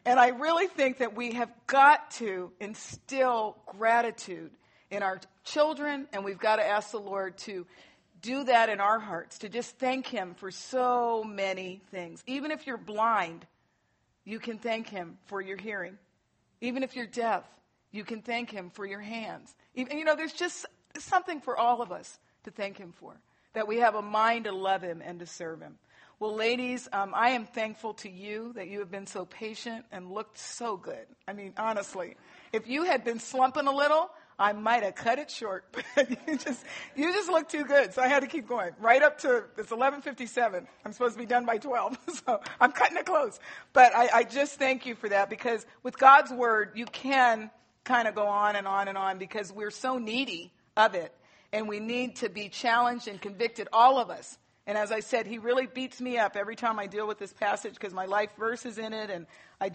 And I really think that we have got to instill gratitude in our children, and we've got to ask the Lord to do that in our hearts, to just thank him for so many things. Even if you're blind, you can thank him for your hearing. Even if you're deaf, you can thank him for your hands. Even, there's just something for all of us to thank him for, that we have a mind to love him and to serve him. Well, ladies, I am thankful to you that you have been so patient and looked so good. I mean, honestly, if you had been slumping a little, I might have cut it short. But you just look too good, so I had to keep going. Right up to, it's 11:57. I'm supposed to be done by 12, so I'm cutting it close. But I just thank you for that, because with God's word, you can kind of go on and on and on, because we're so needy of it. And we need to be challenged and convicted, all of us. And as I said, he really beats me up every time I deal with this passage, because my life verse is in it, and it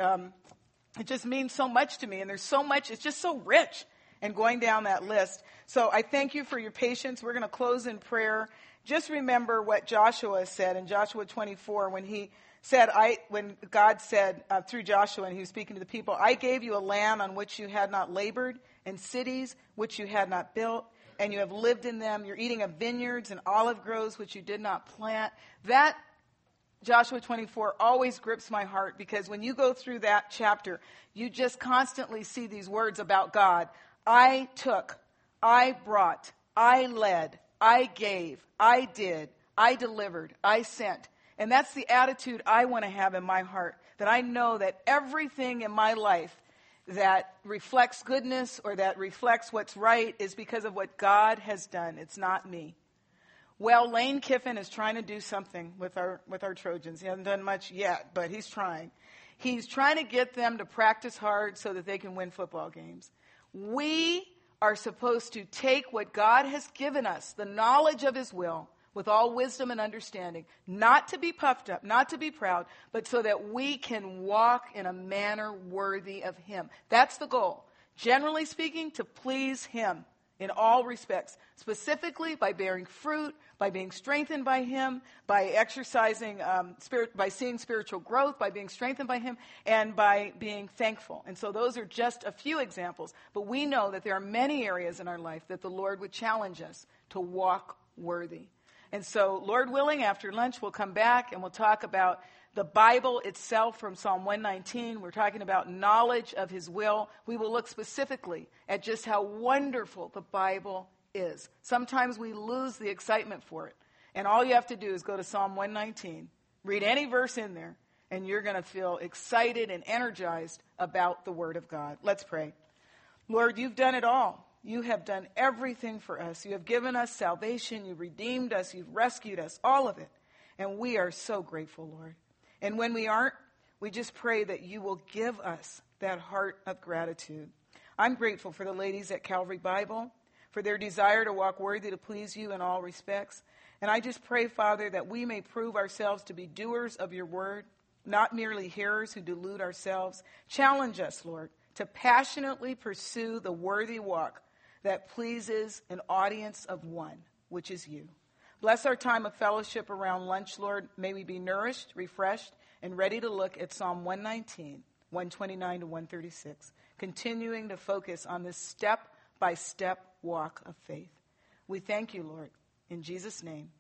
just means so much to me. And there's so much, it's just so rich, and going down that list. So I thank you for your patience. We're going to close in prayer. Just remember what Joshua said in Joshua 24, when God said through Joshua, and he was speaking to the people, I gave you a land on which you had not labored, and cities which you had not built, and you have lived in them. You're eating of vineyards and olive groves which you did not plant. That, Joshua 24, always grips my heart, because when you go through that chapter, you just constantly see these words about God. I took, I brought, I led, I gave, I did, I delivered, I sent. And that's the attitude I want to have in my heart, that I know that everything in my life that reflects goodness or that reflects what's right is because of what God has done. It's not me. Well, Lane Kiffin is trying to do something with our Trojans. He hasn't done much yet, but he's trying. He's trying to get them to practice hard so that they can win football games. We are supposed to take what God has given us, the knowledge of his will, with all wisdom and understanding, not to be puffed up, not to be proud, but so that we can walk in a manner worthy of him. That's the goal. Generally speaking, to please him in all respects, specifically by bearing fruit, by being strengthened by him, by exercising by seeing spiritual growth, by being strengthened by him, and by being thankful. And so those are just a few examples, but we know that there are many areas in our life that the Lord would challenge us to walk worthy. And so, Lord willing, after lunch, we'll come back and we'll talk about the Bible itself from Psalm 119. We're talking about knowledge of his will. We will look specifically at just how wonderful the Bible is. Sometimes we lose the excitement for it. And all you have to do is go to Psalm 119, read any verse in there, and you're going to feel excited and energized about the Word of God. Let's pray. Lord, you've done it all. You have done everything for us. You have given us salvation. You've redeemed us. You've rescued us, all of it. And we are so grateful, Lord. And when we aren't, we just pray that you will give us that heart of gratitude. I'm grateful for the ladies at Calvary Bible, for their desire to walk worthy to please you in all respects. And I just pray, Father, that we may prove ourselves to be doers of your word, not merely hearers who delude ourselves. Challenge us, Lord, to passionately pursue the worthy walk that pleases an audience of one, which is you. Bless our time of fellowship around lunch, Lord. May we be nourished, refreshed, and ready to look at Psalm 119, 129 to 136, continuing to focus on this step-by-step walk of faith. We thank you, Lord. In Jesus' name,